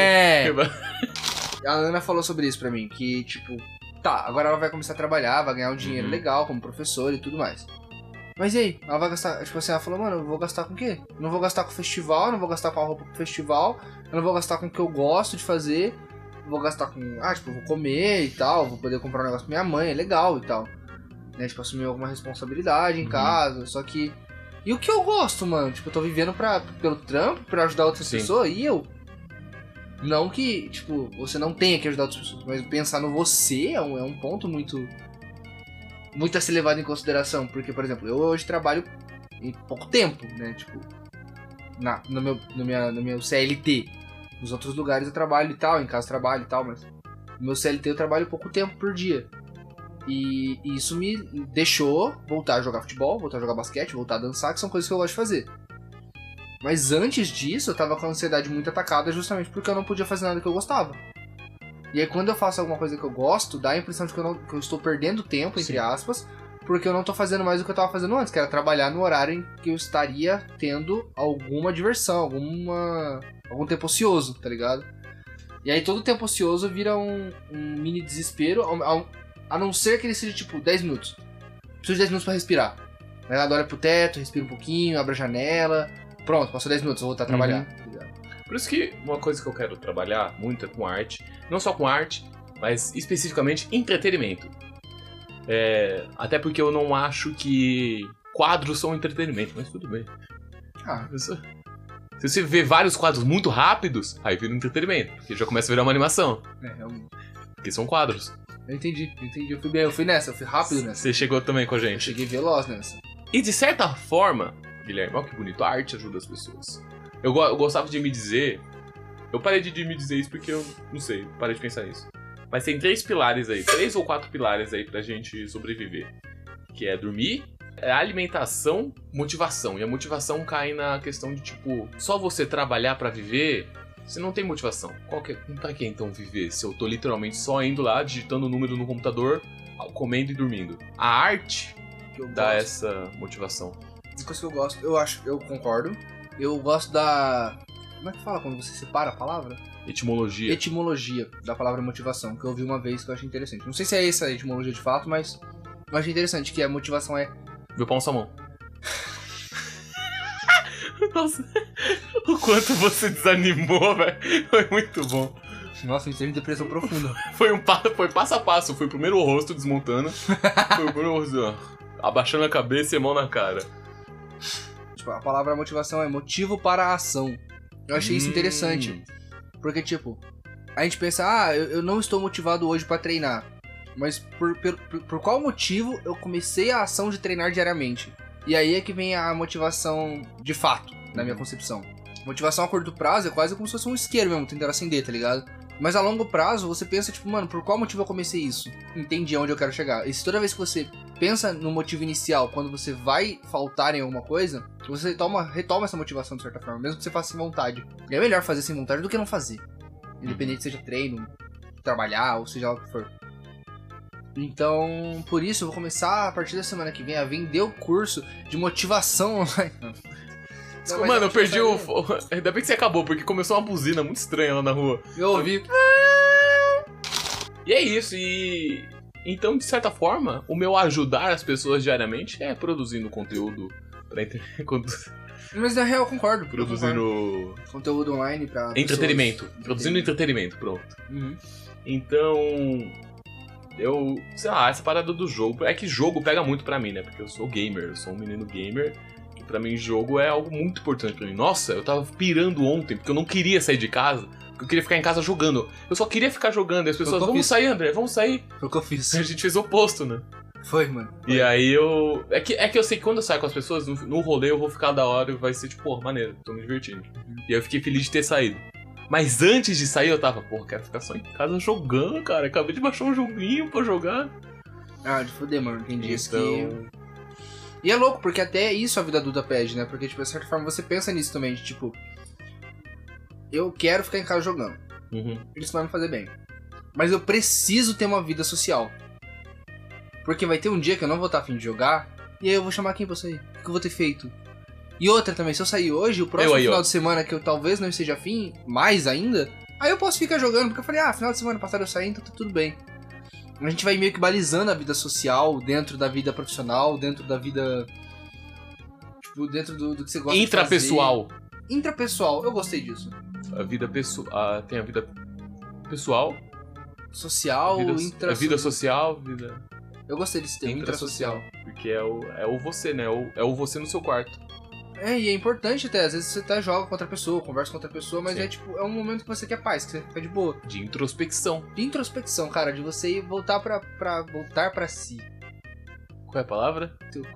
A Ana falou sobre isso pra mim, que tipo, tá, agora ela vai começar a trabalhar, vai ganhar um dinheiro legal como professora e tudo mais. Mas e aí? Ela vai gastar, tipo assim, ela falou, mano, eu vou gastar com o quê? Não vou gastar com festival, não vou gastar com a roupa pro festival, eu não vou gastar com o que eu gosto de fazer, vou gastar com, tipo, vou comer e tal, vou poder comprar um negócio pra minha mãe, é legal e tal. Né, tipo, assumir alguma responsabilidade em casa, só que... E o que eu gosto, mano? Tipo, eu tô vivendo pelo trampo, pra ajudar outras pessoas, e eu... Não que, tipo, você não tenha que ajudar outras pessoas, mas pensar no você é um ponto muito a ser levado em consideração. Porque, por exemplo, eu hoje trabalho em pouco tempo, né? Tipo, no meu CLT. Nos outros lugares eu trabalho e tal, em casa eu trabalho e tal, mas no meu CLT eu trabalho pouco tempo por dia. E isso me deixou voltar a jogar futebol, voltar a jogar basquete, voltar a dançar, que são coisas que eu gosto de fazer. Mas antes disso, eu tava com a ansiedade muito atacada justamente porque eu não podia fazer nada que eu gostava. E aí quando eu faço alguma coisa que eu gosto, dá a impressão de que eu estou perdendo tempo, entre aspas, porque eu não tô fazendo mais o que eu tava fazendo antes, que era trabalhar no horário em que eu estaria tendo alguma diversão, algum tempo ocioso, tá ligado? E aí todo tempo ocioso vira um mini desespero, a não ser que ele seja tipo 10 minutos. Preciso de 10 minutos pra respirar. Vai lá, olha pro teto, respira um pouquinho, abre a janela. Pronto, passou 10 minutos, vou voltar a trabalhar. Por isso que uma coisa que eu quero trabalhar muito é com arte. Não só com arte, mas especificamente entretenimento. Até porque eu não acho que quadros são entretenimento, mas tudo bem. Se você vê vários quadros muito rápidos, aí vira um entretenimento, porque já começa a virar uma animação. Realmente. Porque são quadros. Eu entendi. Eu fui nessa, eu fui rápido nessa. Você chegou também com a Eu gente. cheguei veloz nessa. E de certa forma, Guilherme, olha que bonito, a arte ajuda as pessoas. Eu gostava de me dizer... Eu parei de me dizer isso porque eu não sei, parei de pensar nisso. Mas tem 3 pilares aí, 3 ou 4 pilares aí pra gente sobreviver. Que é dormir, alimentação, motivação. E a motivação cai na questão de, tipo, só você trabalhar pra viver, você não tem motivação. Pra que então viver se eu tô literalmente só indo lá, digitando o número no computador, comendo e dormindo? A arte dá essa motivação. Uma coisa que eu gosto, eu concordo. Eu gosto da... Como é que fala quando você separa a palavra? Etimologia. Etimologia da palavra motivação, que eu ouvi uma vez que eu achei interessante. Não sei se é essa a etimologia de fato, mas eu achei interessante, que a motivação é... Meu pau na sua mão. Nossa, o quanto você desanimou, velho. Foi muito bom. Nossa, entrei em depressão profunda. Foi passo a passo. Foi primeiro o rosto desmontando. Foi o primeiro rosto, ó, abaixando a cabeça e a mão na cara. Tipo, a palavra motivação é motivo para a ação. Eu achei isso interessante. Porque, tipo, a gente pensa, eu não estou motivado hoje pra treinar. Mas por qual motivo eu comecei a ação de treinar diariamente? E aí é que vem a motivação de fato, na minha concepção. Motivação a curto prazo é quase como se fosse um isqueiro mesmo, tentar acender, tá ligado? Mas a longo prazo você pensa, tipo, mano, por qual motivo eu comecei isso? Entendi aonde eu quero chegar. E se toda vez que você pensa no motivo inicial, quando você vai faltar em alguma coisa, você retoma essa motivação de certa forma, mesmo que você faça sem vontade. E é melhor fazer sem vontade do que não fazer. Independente seja treino, trabalhar, ou seja lá o que for. Então, por isso, eu vou começar a partir da semana que vem a vender o curso de motivação online. Mano, eu perdi o... Ainda bem que você acabou, porque começou uma buzina muito estranha lá na rua. Eu ouvi. E é isso, Então, de certa forma, o meu ajudar as pessoas diariamente é produzindo conteúdo pra internet. Mas na real eu concordo. Produzindo... Conteúdo online pra entretenimento. Pessoas. Produzindo entretenimento, pronto. Uhum. Então... sei lá, essa parada do jogo... É que jogo pega muito pra mim, né? Porque eu sou gamer, eu sou um menino gamer. E pra mim, jogo é algo muito importante pra mim. Nossa, eu tava pirando ontem, porque eu não queria sair de casa. Porque eu queria ficar em casa jogando. Eu só queria ficar jogando. E as pessoas, vamos sair, André, vamos sair. Foi o que eu fiz. A gente fez o oposto, né? Foi, mano. Foi. E aí eu... É que eu sei que quando eu saio com as pessoas, no rolê eu vou ficar da hora e vai ser tipo, porra, maneiro, tô me divertindo. E aí eu fiquei feliz de ter saído. Mas antes de sair eu tava, porra, quero ficar só em casa jogando, cara. Acabei de baixar um joguinho pra jogar. De foder, mano. Entendi isso então... que... E é louco, porque até isso a vida adulta pede, né? Porque, tipo, de certa forma você pensa nisso também, de, tipo... Eu quero ficar em casa jogando. Isso vai me fazer bem. Mas eu preciso ter uma vida social. Porque vai ter um dia que eu não vou estar a fim de jogar, e aí eu vou chamar quem pra sair? O que eu vou ter feito? E outra também, se eu sair hoje, o próximo final de semana que eu talvez não esteja afim, mais ainda, aí eu posso ficar jogando, porque eu falei, final de semana passado eu saí, então tá tudo bem. A gente vai meio que balizando a vida social dentro da vida profissional, dentro da vida... Tipo, dentro do que você gosta Intrapessoal. de fazer. Intrapessoal, eu gostei disso. A vida pessoal... Tem a vida pessoal. Social, a vida social, vida... Eu gostei desse termo, intrasocial. Porque é o você, né? É o você no seu quarto. E é importante até, às vezes você joga com outra pessoa, conversa com outra pessoa, mas é um momento que você quer paz, que você fica de boa. De introspecção. De introspecção, cara, de você voltar voltar pra si. Qual é a palavra?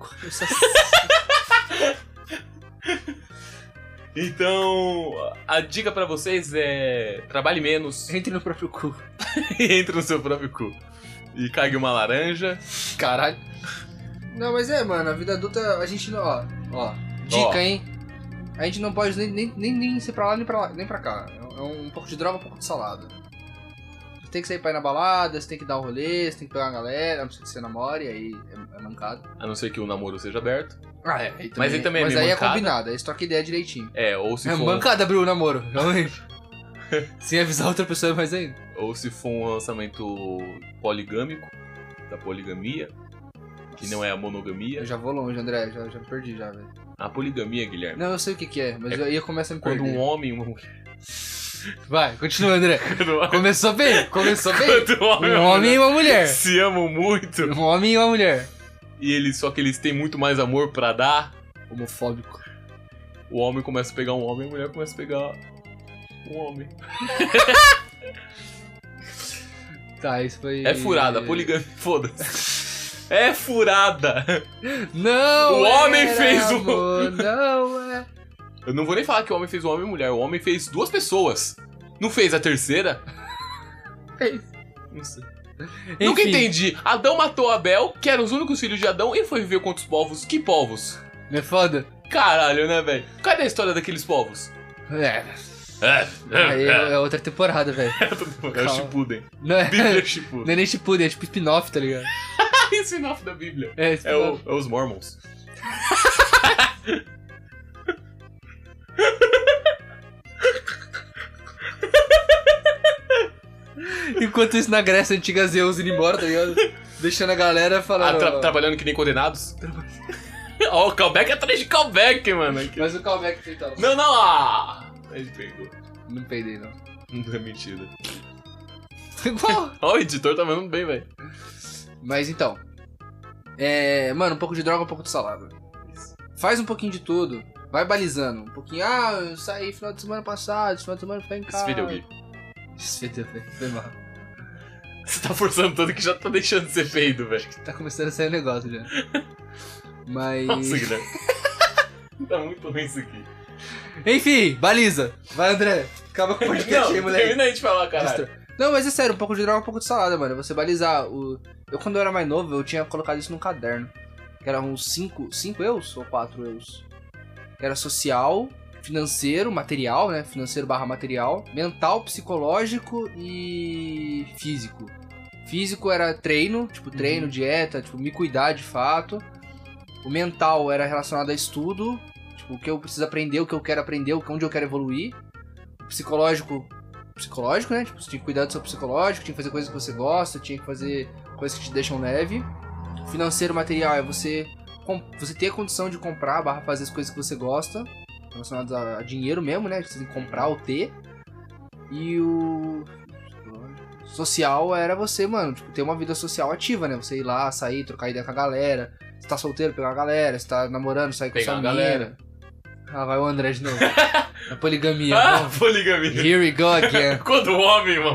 Então, a dica pra vocês é... Trabalhe menos. Entre no próprio cu. Entre no seu próprio cu. e cague uma laranja. Caralho. Não, mas mano, a vida adulta, a gente não... Ó, dica, hein? A gente não pode nem ser pra lá, nem pra cá. É um pouco de droga, um pouco de salada. Você tem que sair pra ir na balada, você tem que dar um rolê, você tem que pegar uma galera, a não ser que você namore, aí é mancado. A não ser que o namoro seja aberto. Aí também, Mas aí também mas é meio aí mancada. é combinado, aí você troca ideia direitinho. Ou se É for... mancada abrir o namoro, realmente. Sem avisar outra pessoa mais ainda. Ou se for um lançamento poligâmico, da poligamia, que não é a monogamia. Eu já vou longe, André, já me perdi já, velho. A poligamia, Guilherme. Não, eu sei o que é, mas aí eu começo a me Quando perder. um homem e uma mulher... Vai, continua, André. Quando Começou bem. um homem, Um homem e uma mulher. se amam muito Um homem e uma mulher. e só que eles têm muito mais amor pra dar, Homofóbico. o homem começa a pegar um homem e a mulher começa a pegar um homem. Tá, isso foi... É furada, poligamia, foda-se. É furada. Não, O homem era fez o... amor, não é... Eu não vou nem falar que o homem fez o homem e a mulher, o homem fez duas pessoas. Não fez a terceira? Não sei. Nunca Enfim. entendi. Adão matou Abel, que eram os únicos filhos de Adão, e foi viver com outros povos. Que povos? Não é foda? Caralho, né, velho? Cadê a história daqueles povos? Aí é outra temporada, velho. É o Shippuden. Não é, Bíblia Shippuden. não é nem Shippuden, é tipo spin-off, tá ligado? Esse spin-off da Bíblia. É, É spin-off. os Mormons. Enquanto isso, na Grécia Antiga, Zeus indo embora, tá ligado? Deixando a galera falando... Trabalhando que nem condenados? Ó, o callback atrás de callback, mano. Mas o callback foi tal. Não, não, a gente pegou. Não peidei, não. Não é mentira. Igual. Ó, o editor tá mandando bem, velho. Mas então... Mano, um pouco de droga, um pouco de salada. Faz um pouquinho de tudo. Vai balizando. Um pouquinho... eu saí final de semana passado, final de semana foi em casa. Esse vídeo aqui. Desfeita, velho. Foi mal. Você tá forçando tanto que já tá deixando de ser peido, velho. Tá começando a sair o negócio já. Mas... Nossa, Guilherme. Tá muito ruim isso aqui. Enfim, baliza. Vai, André. Acaba com o podcast aí, Não, moleque. termina aí de falar, caralho. Não, mas é sério, um pouco de droga, um pouco de salada, mano. Você balizar. Eu, quando eu era mais novo, eu tinha colocado isso num caderno. Que era uns 5 eus ou 4 eus. Que era social, financeiro, material, né? Financeiro / material. Mental, psicológico e físico. Físico era treino, tipo treino, dieta, tipo me cuidar de fato. O mental era relacionado a estudo, tipo o que eu preciso aprender, o que eu quero aprender, onde eu quero evoluir. O psicológico, né? Tipo, você tinha que cuidar do seu psicológico, tinha que fazer coisas que você gosta, tinha que fazer coisas que te deixam leve. O financeiro material é você ter a condição de comprar / fazer as coisas que você gosta, relacionadas a dinheiro mesmo, né? Você tem que comprar ou ter. E o social era você, mano, tipo, ter uma vida social ativa, né? Você ir lá, sair, trocar ideia com a galera. Se tá solteiro, pegar a galera. Se tá namorando, sair com Pegar sua a menina. galera. Ah, vai o André de novo. A poligamia. Vamos. Poligamia. Here we go again. Quando o homem, irmão.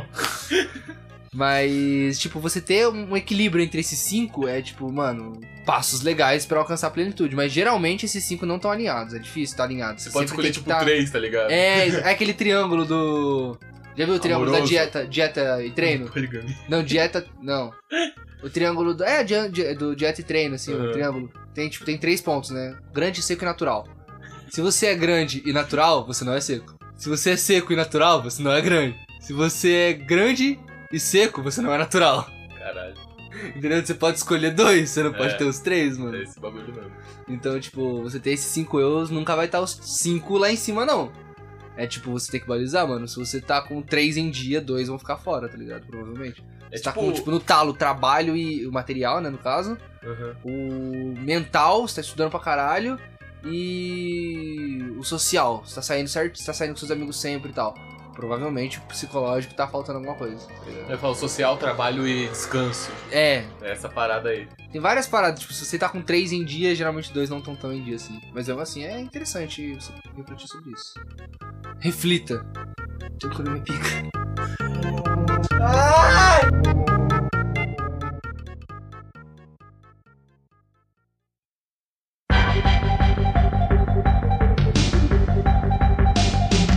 Mas, tipo, você ter um equilíbrio entre esses 5 é, tipo, mano, passos legais pra alcançar a plenitude. Mas geralmente esses 5 não estão alinhados. É difícil estar alinhado. Você pode escolher, tipo, 3, tá ligado? É aquele triângulo do... Já viu o triângulo Amoroso. da dieta e treino? Poligamia. Não, dieta... Não. O triângulo do... do dieta e treino, assim, o triângulo. Tem, tipo, tem 3 pontos, né? Grande, seco e natural. Se você é grande e natural, você não é seco. Se você é seco e natural, você não é grande. Se você é grande e seco, você não é natural. Caralho. Entendeu? Você pode escolher 2, você não pode ter os 3, mano. É esse bagulho mesmo. Então, tipo, você ter esses 5 euros, nunca vai estar os 5 lá em cima, não. É tipo, você tem que balizar, mano. Se você tá com 3 em dia, 2 vão ficar fora, tá ligado? Provavelmente. É Você tá com, tipo, no talo, o trabalho e o material, né, no caso. Uhum. O mental, você tá estudando pra caralho. E o social, você tá saindo certo, você tá saindo com seus amigos sempre e tal. Provavelmente o psicológico tá faltando alguma coisa. Eu falo social, trabalho e descanso. É, Essa parada aí. tem várias paradas. Tipo, se você tá com 3 em dia, geralmente 2 não estão tão em dia assim. Mas mesmo assim, é interessante você refletir sobre isso. Reflita. Tudo quando me pica.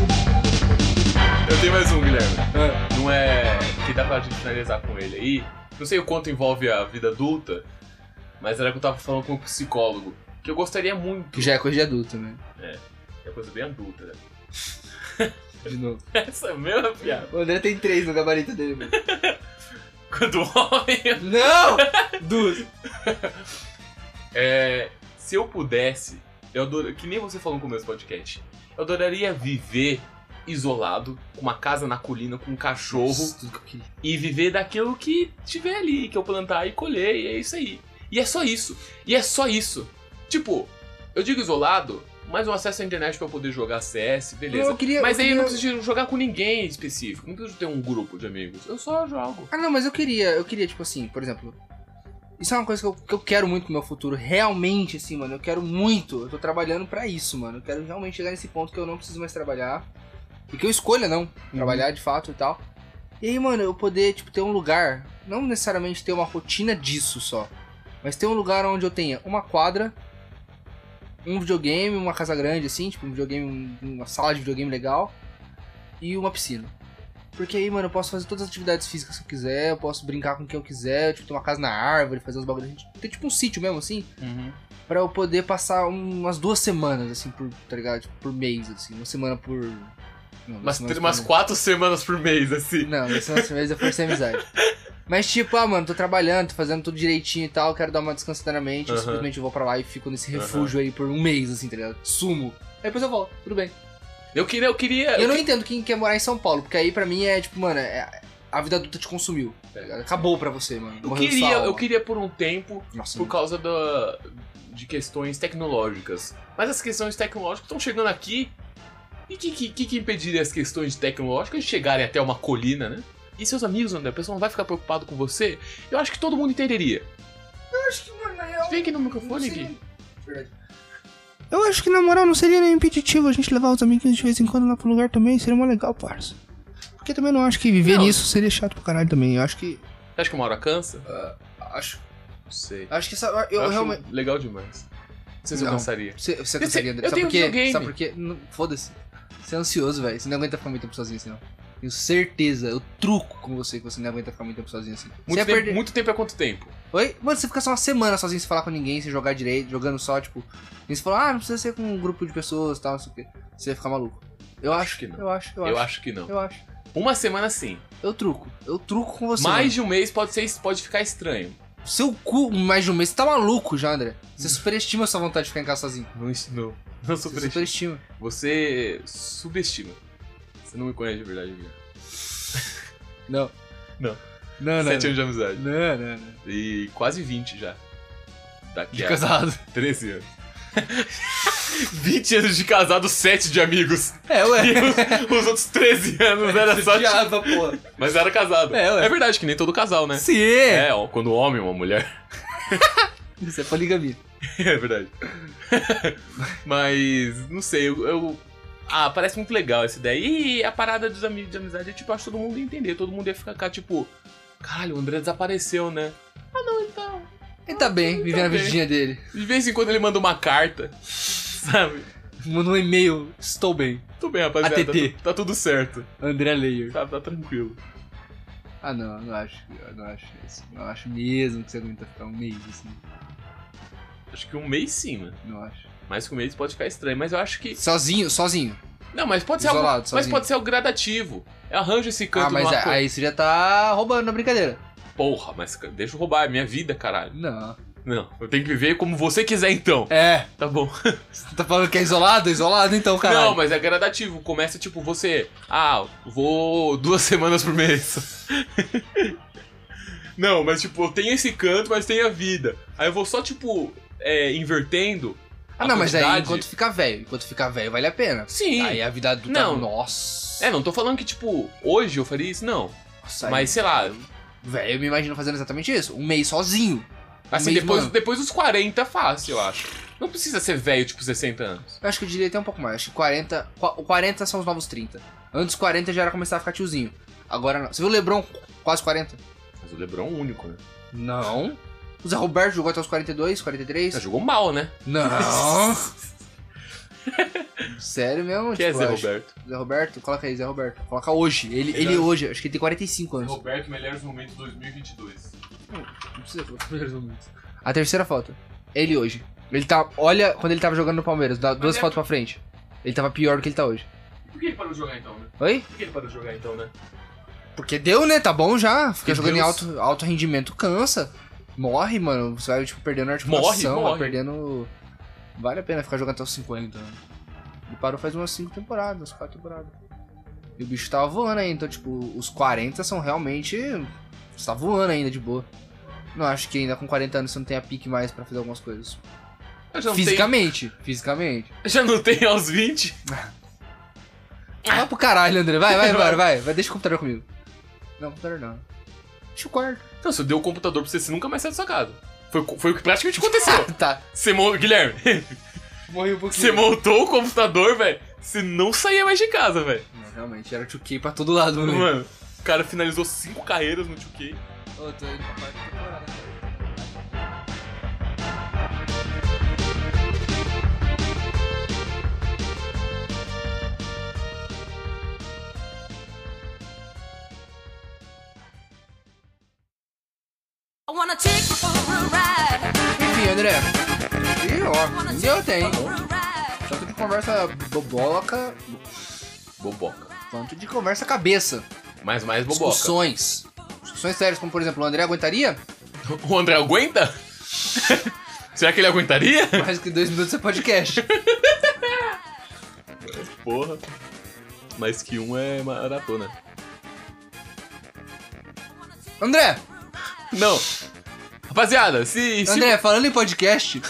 Eu tenho mais um, Guilherme. Não é... que dá pra gente finalizar com ele aí. Não sei o quanto envolve a vida adulta, mas era que eu tava falando com um psicólogo. Que eu gostaria muito. Que já é coisa de adulto, né? É coisa bem adulta, né? De novo. Essa é a mesma piada. O André tem 3 no gabarito dele, mano. Quando homem. Não! 2. Se eu pudesse, eu adoraria, que nem você falou no começo do podcast, eu adoraria viver isolado, com uma casa na colina, com um cachorro, Nossa, tudo que eu queria. e viver daquilo que tiver ali, que eu plantar e colher, e é isso aí. E é só isso. E é só isso. Tipo, eu digo isolado, mas um acesso à internet pra eu poder jogar CS, beleza. Mas aí eu não preciso jogar com ninguém específico, não preciso ter um grupo de amigos, eu só jogo. Ah, não, mas eu queria, tipo assim, por exemplo... Isso é uma coisa que eu quero muito pro meu futuro, realmente, assim, mano, eu quero muito, eu tô trabalhando pra isso, mano, eu quero realmente chegar nesse ponto que eu não preciso mais trabalhar, e que eu escolha não trabalhar de fato e tal. E aí, mano, eu poder, tipo, ter um lugar, não necessariamente ter uma rotina disso só, mas ter um lugar onde eu tenha uma quadra, um videogame, uma casa grande, assim, tipo, um videogame, uma sala de videogame legal, e uma piscina. Porque aí, mano, eu posso fazer todas as atividades físicas que eu quiser, eu posso brincar com quem eu quiser, tipo, ter uma casa na árvore, fazer uns bagulhos. Ter tipo um sítio mesmo, assim, pra eu poder passar umas 2 semanas, assim, tá ligado? Tipo, por mês, assim, uma semana por... Não, umas 4 semanas por mês, assim. Não, uma semana por mês eu forcei amizade. Mas tipo, mano, tô trabalhando, tô fazendo tudo direitinho e tal, quero dar uma descansada na mente, eu simplesmente vou pra lá e fico nesse refúgio aí por um mês, assim, tá ligado? Sumo. Aí depois eu volto, tudo bem. Eu queria... Eu não entendo quem quer morar em São Paulo, porque aí pra mim é tipo, mano, a vida adulta te consumiu. Tá ligado? Acabou pra você, mano. Eu queria por um tempo, Nossa, por causa de questões tecnológicas. Mas as questões tecnológicas estão chegando aqui. E que impediria as questões tecnológicas de chegarem até uma colina, né? E seus amigos, André, a pessoa não vai ficar preocupado com você? Eu acho que todo mundo entenderia. Eu acho que, mano, na real... Vem aqui no microfone, aqui. Verdade. Eu acho que na moral não seria nem impeditivo a gente levar os amiguinhos de vez em quando lá pro lugar também, seria mó legal, parça. Porque também não acho que viver nisso seria chato pra caralho também, eu acho que... Você acha que uma hora cansa? Acho. Não sei. Acho que Eu acho realmente... legal demais. Não sei se eu cansaria. Você cansaria, André. Eu tenho videogame. Sabe por quê? Foda-se. Você é ansioso, velho. Você não aguenta ficar muito tempo sozinho assim, não. Tenho certeza, eu truco com você que você não aguenta ficar muito tempo sozinho assim. Muito tempo é quanto tempo? Oi? Mano, você fica só uma semana sozinho sem falar com ninguém, sem jogar direito, jogando só, tipo... E você fala, não precisa ser com um grupo de pessoas e tal, não sei o quê. Você ia ficar maluco. Eu acho que não. Eu acho que não. Eu acho. Uma semana sim. Eu truco com você. Mais de um mês pode ficar estranho. Seu cu, mais de um mês, você tá maluco já, André. Você superestima a sua vontade de ficar em casa sozinho. Não superestima. Você subestima. Você não me conhece de verdade, Guilherme. Não. Não. Não. 7 anos de amizade. Não. E quase 20 já. Daqui De a casado. 13 anos. 20 anos de casado, 7 de amigos. Ué. E os outros 13 anos era só Piada, porra. Mas era casado. Ué. É verdade que nem todo casal, né? Sim. Quando um homem e uma mulher. Isso é poligamia. É verdade. Mas, não sei, parece muito legal essa ideia. E a parada dos amigos de amizade, tipo, acho que todo mundo ia entender. Todo mundo ia ficar, tipo, caralho, o André desapareceu, né? Ah, não, então. Ele tá bem, vivendo a vidinha dele. De vez em quando ele manda uma carta, sabe? Manda um e-mail, estou bem. Tudo bem, rapaziada. ATT. Tá tudo certo. André Layer. Tá tranquilo. Ah, não acho isso. Não acho mesmo que você aguenta ficar um mês assim. Acho que um mês sim, mano. Não acho. Mais que um mês pode ficar estranho, mas eu acho que... Sozinho. Não, mas pode ser Isolado, algo... sozinho. Mas pode ser algo gradativo. Eu arranjo esse canto mas numa aí você já tá roubando a brincadeira. Porra, mas deixa eu roubar, é minha vida, caralho. Não, eu tenho que viver como você quiser, então. Tá bom. Você tá falando que é isolado? Isolado então, caralho. Não, mas é gradativo. Começa, tipo, você... vou 2 semanas por mês. Não, mas, tipo, eu tenho esse canto, mas tenho a vida. Aí eu vou só, tipo, invertendo a não, quantidade. Mas aí enquanto ficar velho vale a pena. Sim. Aí a vida adulta... Não. Nossa. Não tô falando que, tipo, hoje eu faria isso, não. Nossa, mas, sei lá... Velho, eu me imagino fazendo exatamente isso. Um mês sozinho. Assim, depois dos 40 é fácil, eu acho. Não precisa ser velho, tipo, 60 anos. Eu acho que eu diria até um pouco mais. Acho que 40 são os novos 30. Antes dos 40 já era começar a ficar tiozinho. Agora não. Você viu o LeBron quase 40? Mas o LeBron é o único, né? Não. O Zé Roberto jogou até os 42, 43. Jogou mal, né? Não. Sério mesmo? Quem é Zé eu acho. Roberto? Zé Roberto? Coloca aí, Zé Roberto. Coloca hoje. Ele hoje, acho que ele tem 45 anos. Roberto, melhores momentos 2022. Não precisa colocar os primeiros momentos. A terceira foto. Ele hoje. Ele tá. Olha quando ele tava jogando no Palmeiras, dá duas fotos pra frente. Ele tava pior do que ele tá hoje. Por que ele parou de jogar então, né? Oi? Por que ele parou de jogar então, né? Porque deu, né? Tá bom já. Fica Meu jogando Deus. em alto rendimento, cansa. Morre, mano. Você vai, tipo, perdendo a articulação, Morre. vai perdendo. Vale a pena ficar jogando até os 50. Ele parou faz umas 5 temporadas, 4 temporadas. E o bicho tava voando ainda, então, tipo, os 40 são realmente. Você tá voando ainda de boa. Não acho que ainda com 40 anos você não tenha pique mais pra fazer algumas coisas. Eu já não Fisicamente. Já não tem aos 20? Vai pro caralho, André. Vai embora, vai. Deixa o computador comigo. Não, computador não. Deixa o quarto. Não, se eu dei o computador pra você nunca mais sai da sua casa. Foi o que praticamente aconteceu. Tá. Guilherme, Morri um pouquinho. você montou o computador, velho. Você não saía mais de casa, velho. Não, realmente, era 2K pra todo lado, mano. Mano, o cara finalizou 5 carreiras no 2K. Ô, tô indo pra quarta temporada. I wanna take you for a ride. Enfim, André. E ó, Wanna deu take tem. you for a ride. Tanto de conversa boboca, Boboca. quanto de conversa cabeça. Mais boboca. Discussões. Discussões sérias, como por exemplo, o André aguentaria? O André aguenta? Será que ele aguentaria? Mais que 2 minutos de podcast. Porra. Mais que um é maratona. André! Não. Rapaziada, se... André, falando em podcast...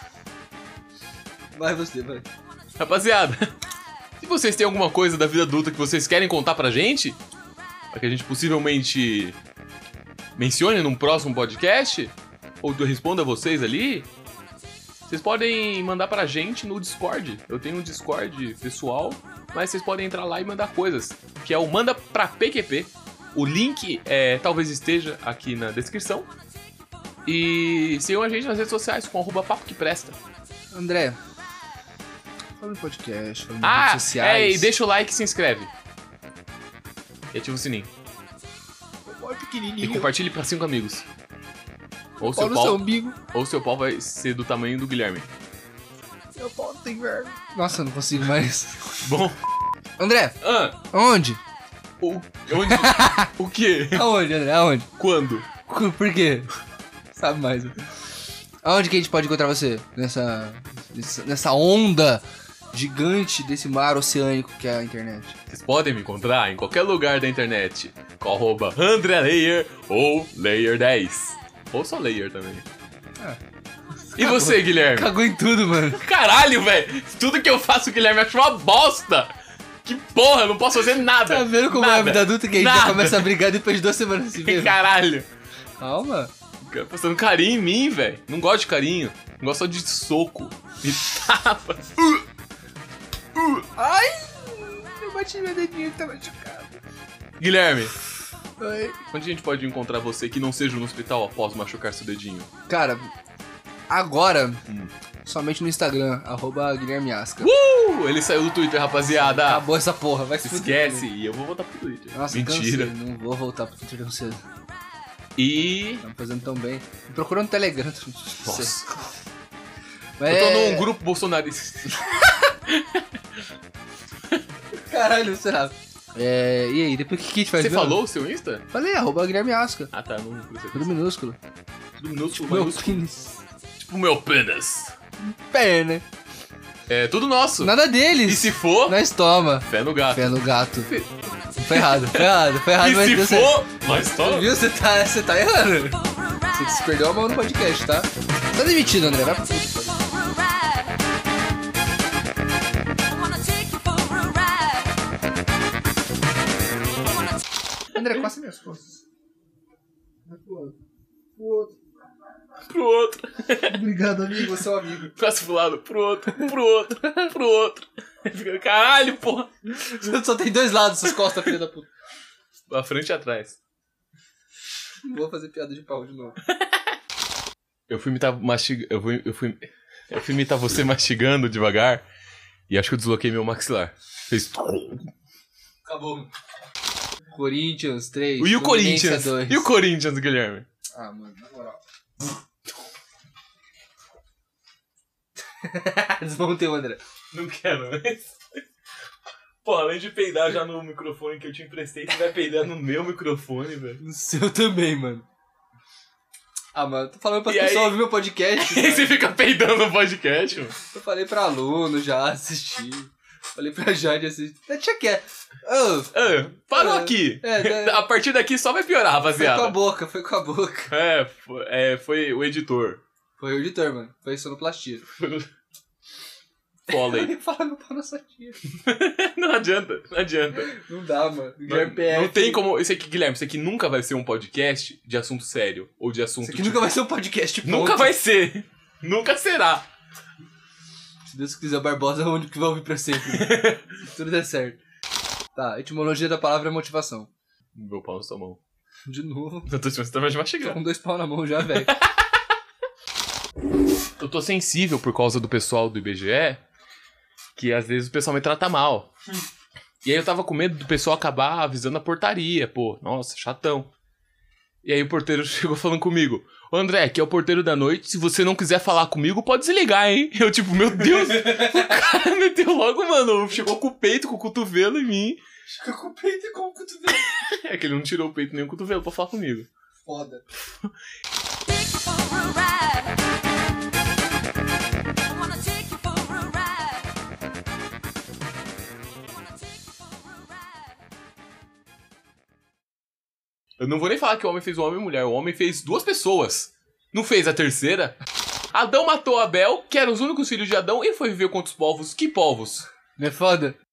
Vai você, vai. Rapaziada, se vocês têm alguma coisa da vida adulta que vocês querem contar pra gente, pra que a gente possivelmente mencione num próximo podcast, ou eu responda a vocês ali, vocês podem mandar pra gente no Discord. Eu tenho um Discord pessoal, mas vocês podem entrar lá e mandar coisas, que é o Manda Pra PQP. O link talvez esteja aqui na descrição. E sigam a gente nas redes sociais com @papo que presta. André, falando em podcast, falando em redes sociais... e deixa o like e se inscreve. E ativa o sininho. E pequenininho. compartilhe pra 5 amigos. Ou Pau seu no seu pau, umbigo. ou seu pau vai ser do tamanho do Guilherme. Meu pau não tem verme. Nossa, eu não consigo mais. Bom, André, onde? onde? O quê? Aonde, André? Aonde? Quando? Por quê? Sabe mais. Aonde que a gente pode encontrar você? Nessa onda gigante desse mar oceânico que é a internet. Vocês podem me encontrar em qualquer lugar da internet com @AndreLayer ou Layer10. Ou só Layer também. E você, Guilherme? Cagou em tudo, mano. Caralho, velho! Tudo que eu faço, o Guilherme acha uma bosta! Que porra, eu não posso fazer nada! Tá vendo como Nada. é a vida adulta que a gente já Nada. começa a brigar depois de 2 semanas se vendo? Caralho! Calma. Fica postando carinho em mim, velho. Não gosto de carinho. Não gosto só de soco. E tapa. Ai! Eu bati meu dedinho que tá machucado. Guilherme, Ai. onde a gente pode encontrar você que não seja no hospital após machucar seu dedinho? Cara, agora, somente no Instagram, @Guilherme Asca. Ele saiu do Twitter, rapaziada. Acabou essa porra, vai se fuder. Esquece. E eu vou voltar pro Twitter. Nossa, mentira. cansei, não vou voltar pro Twitter tão cedo. E... Tá me fazendo tão bem. Me procura no Telegram. Nossa. Mas Eu tô num grupo bolsonarista. Caralho, será? E aí, depois o que a gente faz? Você mesmo? falou o seu Insta? Falei, @Guilherme Asca. Ah, tá. Não precisa. Tudo minúsculo. Tudo minúsculo, Meu maiúsculo. pênis. Tipo meu pênis. Perna. É tudo nosso. Nada deles. E se for, Nós toma. fé no gato. Fé no gato. Foi errado, foi errado, foi errado. E mas se deu certo. for, nós toma. Viu? Você tá errando. Você perdeu a mão no podcast, tá? Tá demitido, André. Vai pro puto. André, costa minhas costas. Vai pro outro. Pro outro. Obrigado, amigo. Você é um amigo. Braço pro lado, pro outro, pro outro, pro outro. Fica, caralho, porra. Só tem 2 lados essas costas, filha da puta. A frente e atrás. Não vou fazer piada de pau de novo. Eu fui imitar você mastigando devagar. E acho que eu desloquei meu maxilar. Fez... Acabou. Corinthians 3. E o Fluminense Corinthians? 2. E o Corinthians, Guilherme? Ah, mano, na moral. Desmontei o André. Não quero, mas... Pô, além de peidar já no microfone que eu te emprestei, tu vai peidar no meu microfone, velho. No seu também, mano. Ah, mano, eu tô falando pras E pessoas aí? ouvir meu podcast. E Cara. você fica peidando no podcast, mano. Eu falei pra aluno já assistir. Falei pra Jade assistir. Deixa quieto. Oh, Parou É, aqui. é. A partir daqui só vai piorar, foi com a rapaziada. boca, foi com a boca. Foi o editor. Foi o editor, mano. Foi sonoplastia. Cola Eu aí. ia falar meu pau na sua tia. Não adianta. Não dá, mano. Não tem como... Esse aqui, Guilherme, isso aqui nunca vai ser um podcast de assunto sério. Ou de assunto... Isso aqui nunca vai ser um podcast, ponto. Nunca vai ser. Nunca será. Se Deus quiser, o Barbosa é o único que vai ouvir pra sempre. Se tudo der certo. Tá, a etimologia da palavra é motivação. Meu pau na sua mão. De novo. Eu tô te mais Tô mastigando. com 2 pau na mão já, velho. Eu tô sensível por causa do pessoal do IBGE, que às vezes o pessoal me trata mal. E aí eu tava com medo do pessoal acabar avisando a portaria, pô, nossa, chatão. E aí o porteiro chegou falando comigo: ô André, aqui é o porteiro da noite, se você não quiser falar comigo, pode desligar, hein? Eu tipo, meu Deus, o cara meteu logo, mano, chegou com o peito, com o cotovelo em mim. Chegou com o peito e com o cotovelo. É que ele não tirou o peito nem o cotovelo pra falar comigo. Foda. Take you for a ride. I wanna take you for a ride. I wanna take you for a ride. Eu não vou nem falar que o homem fez o homem e mulher, o homem fez 2 pessoas. Não fez a terceira? Adão matou Abel, que eram os únicos filhos de Adão, e foi viver com outros povos. Que povos? Não é foda?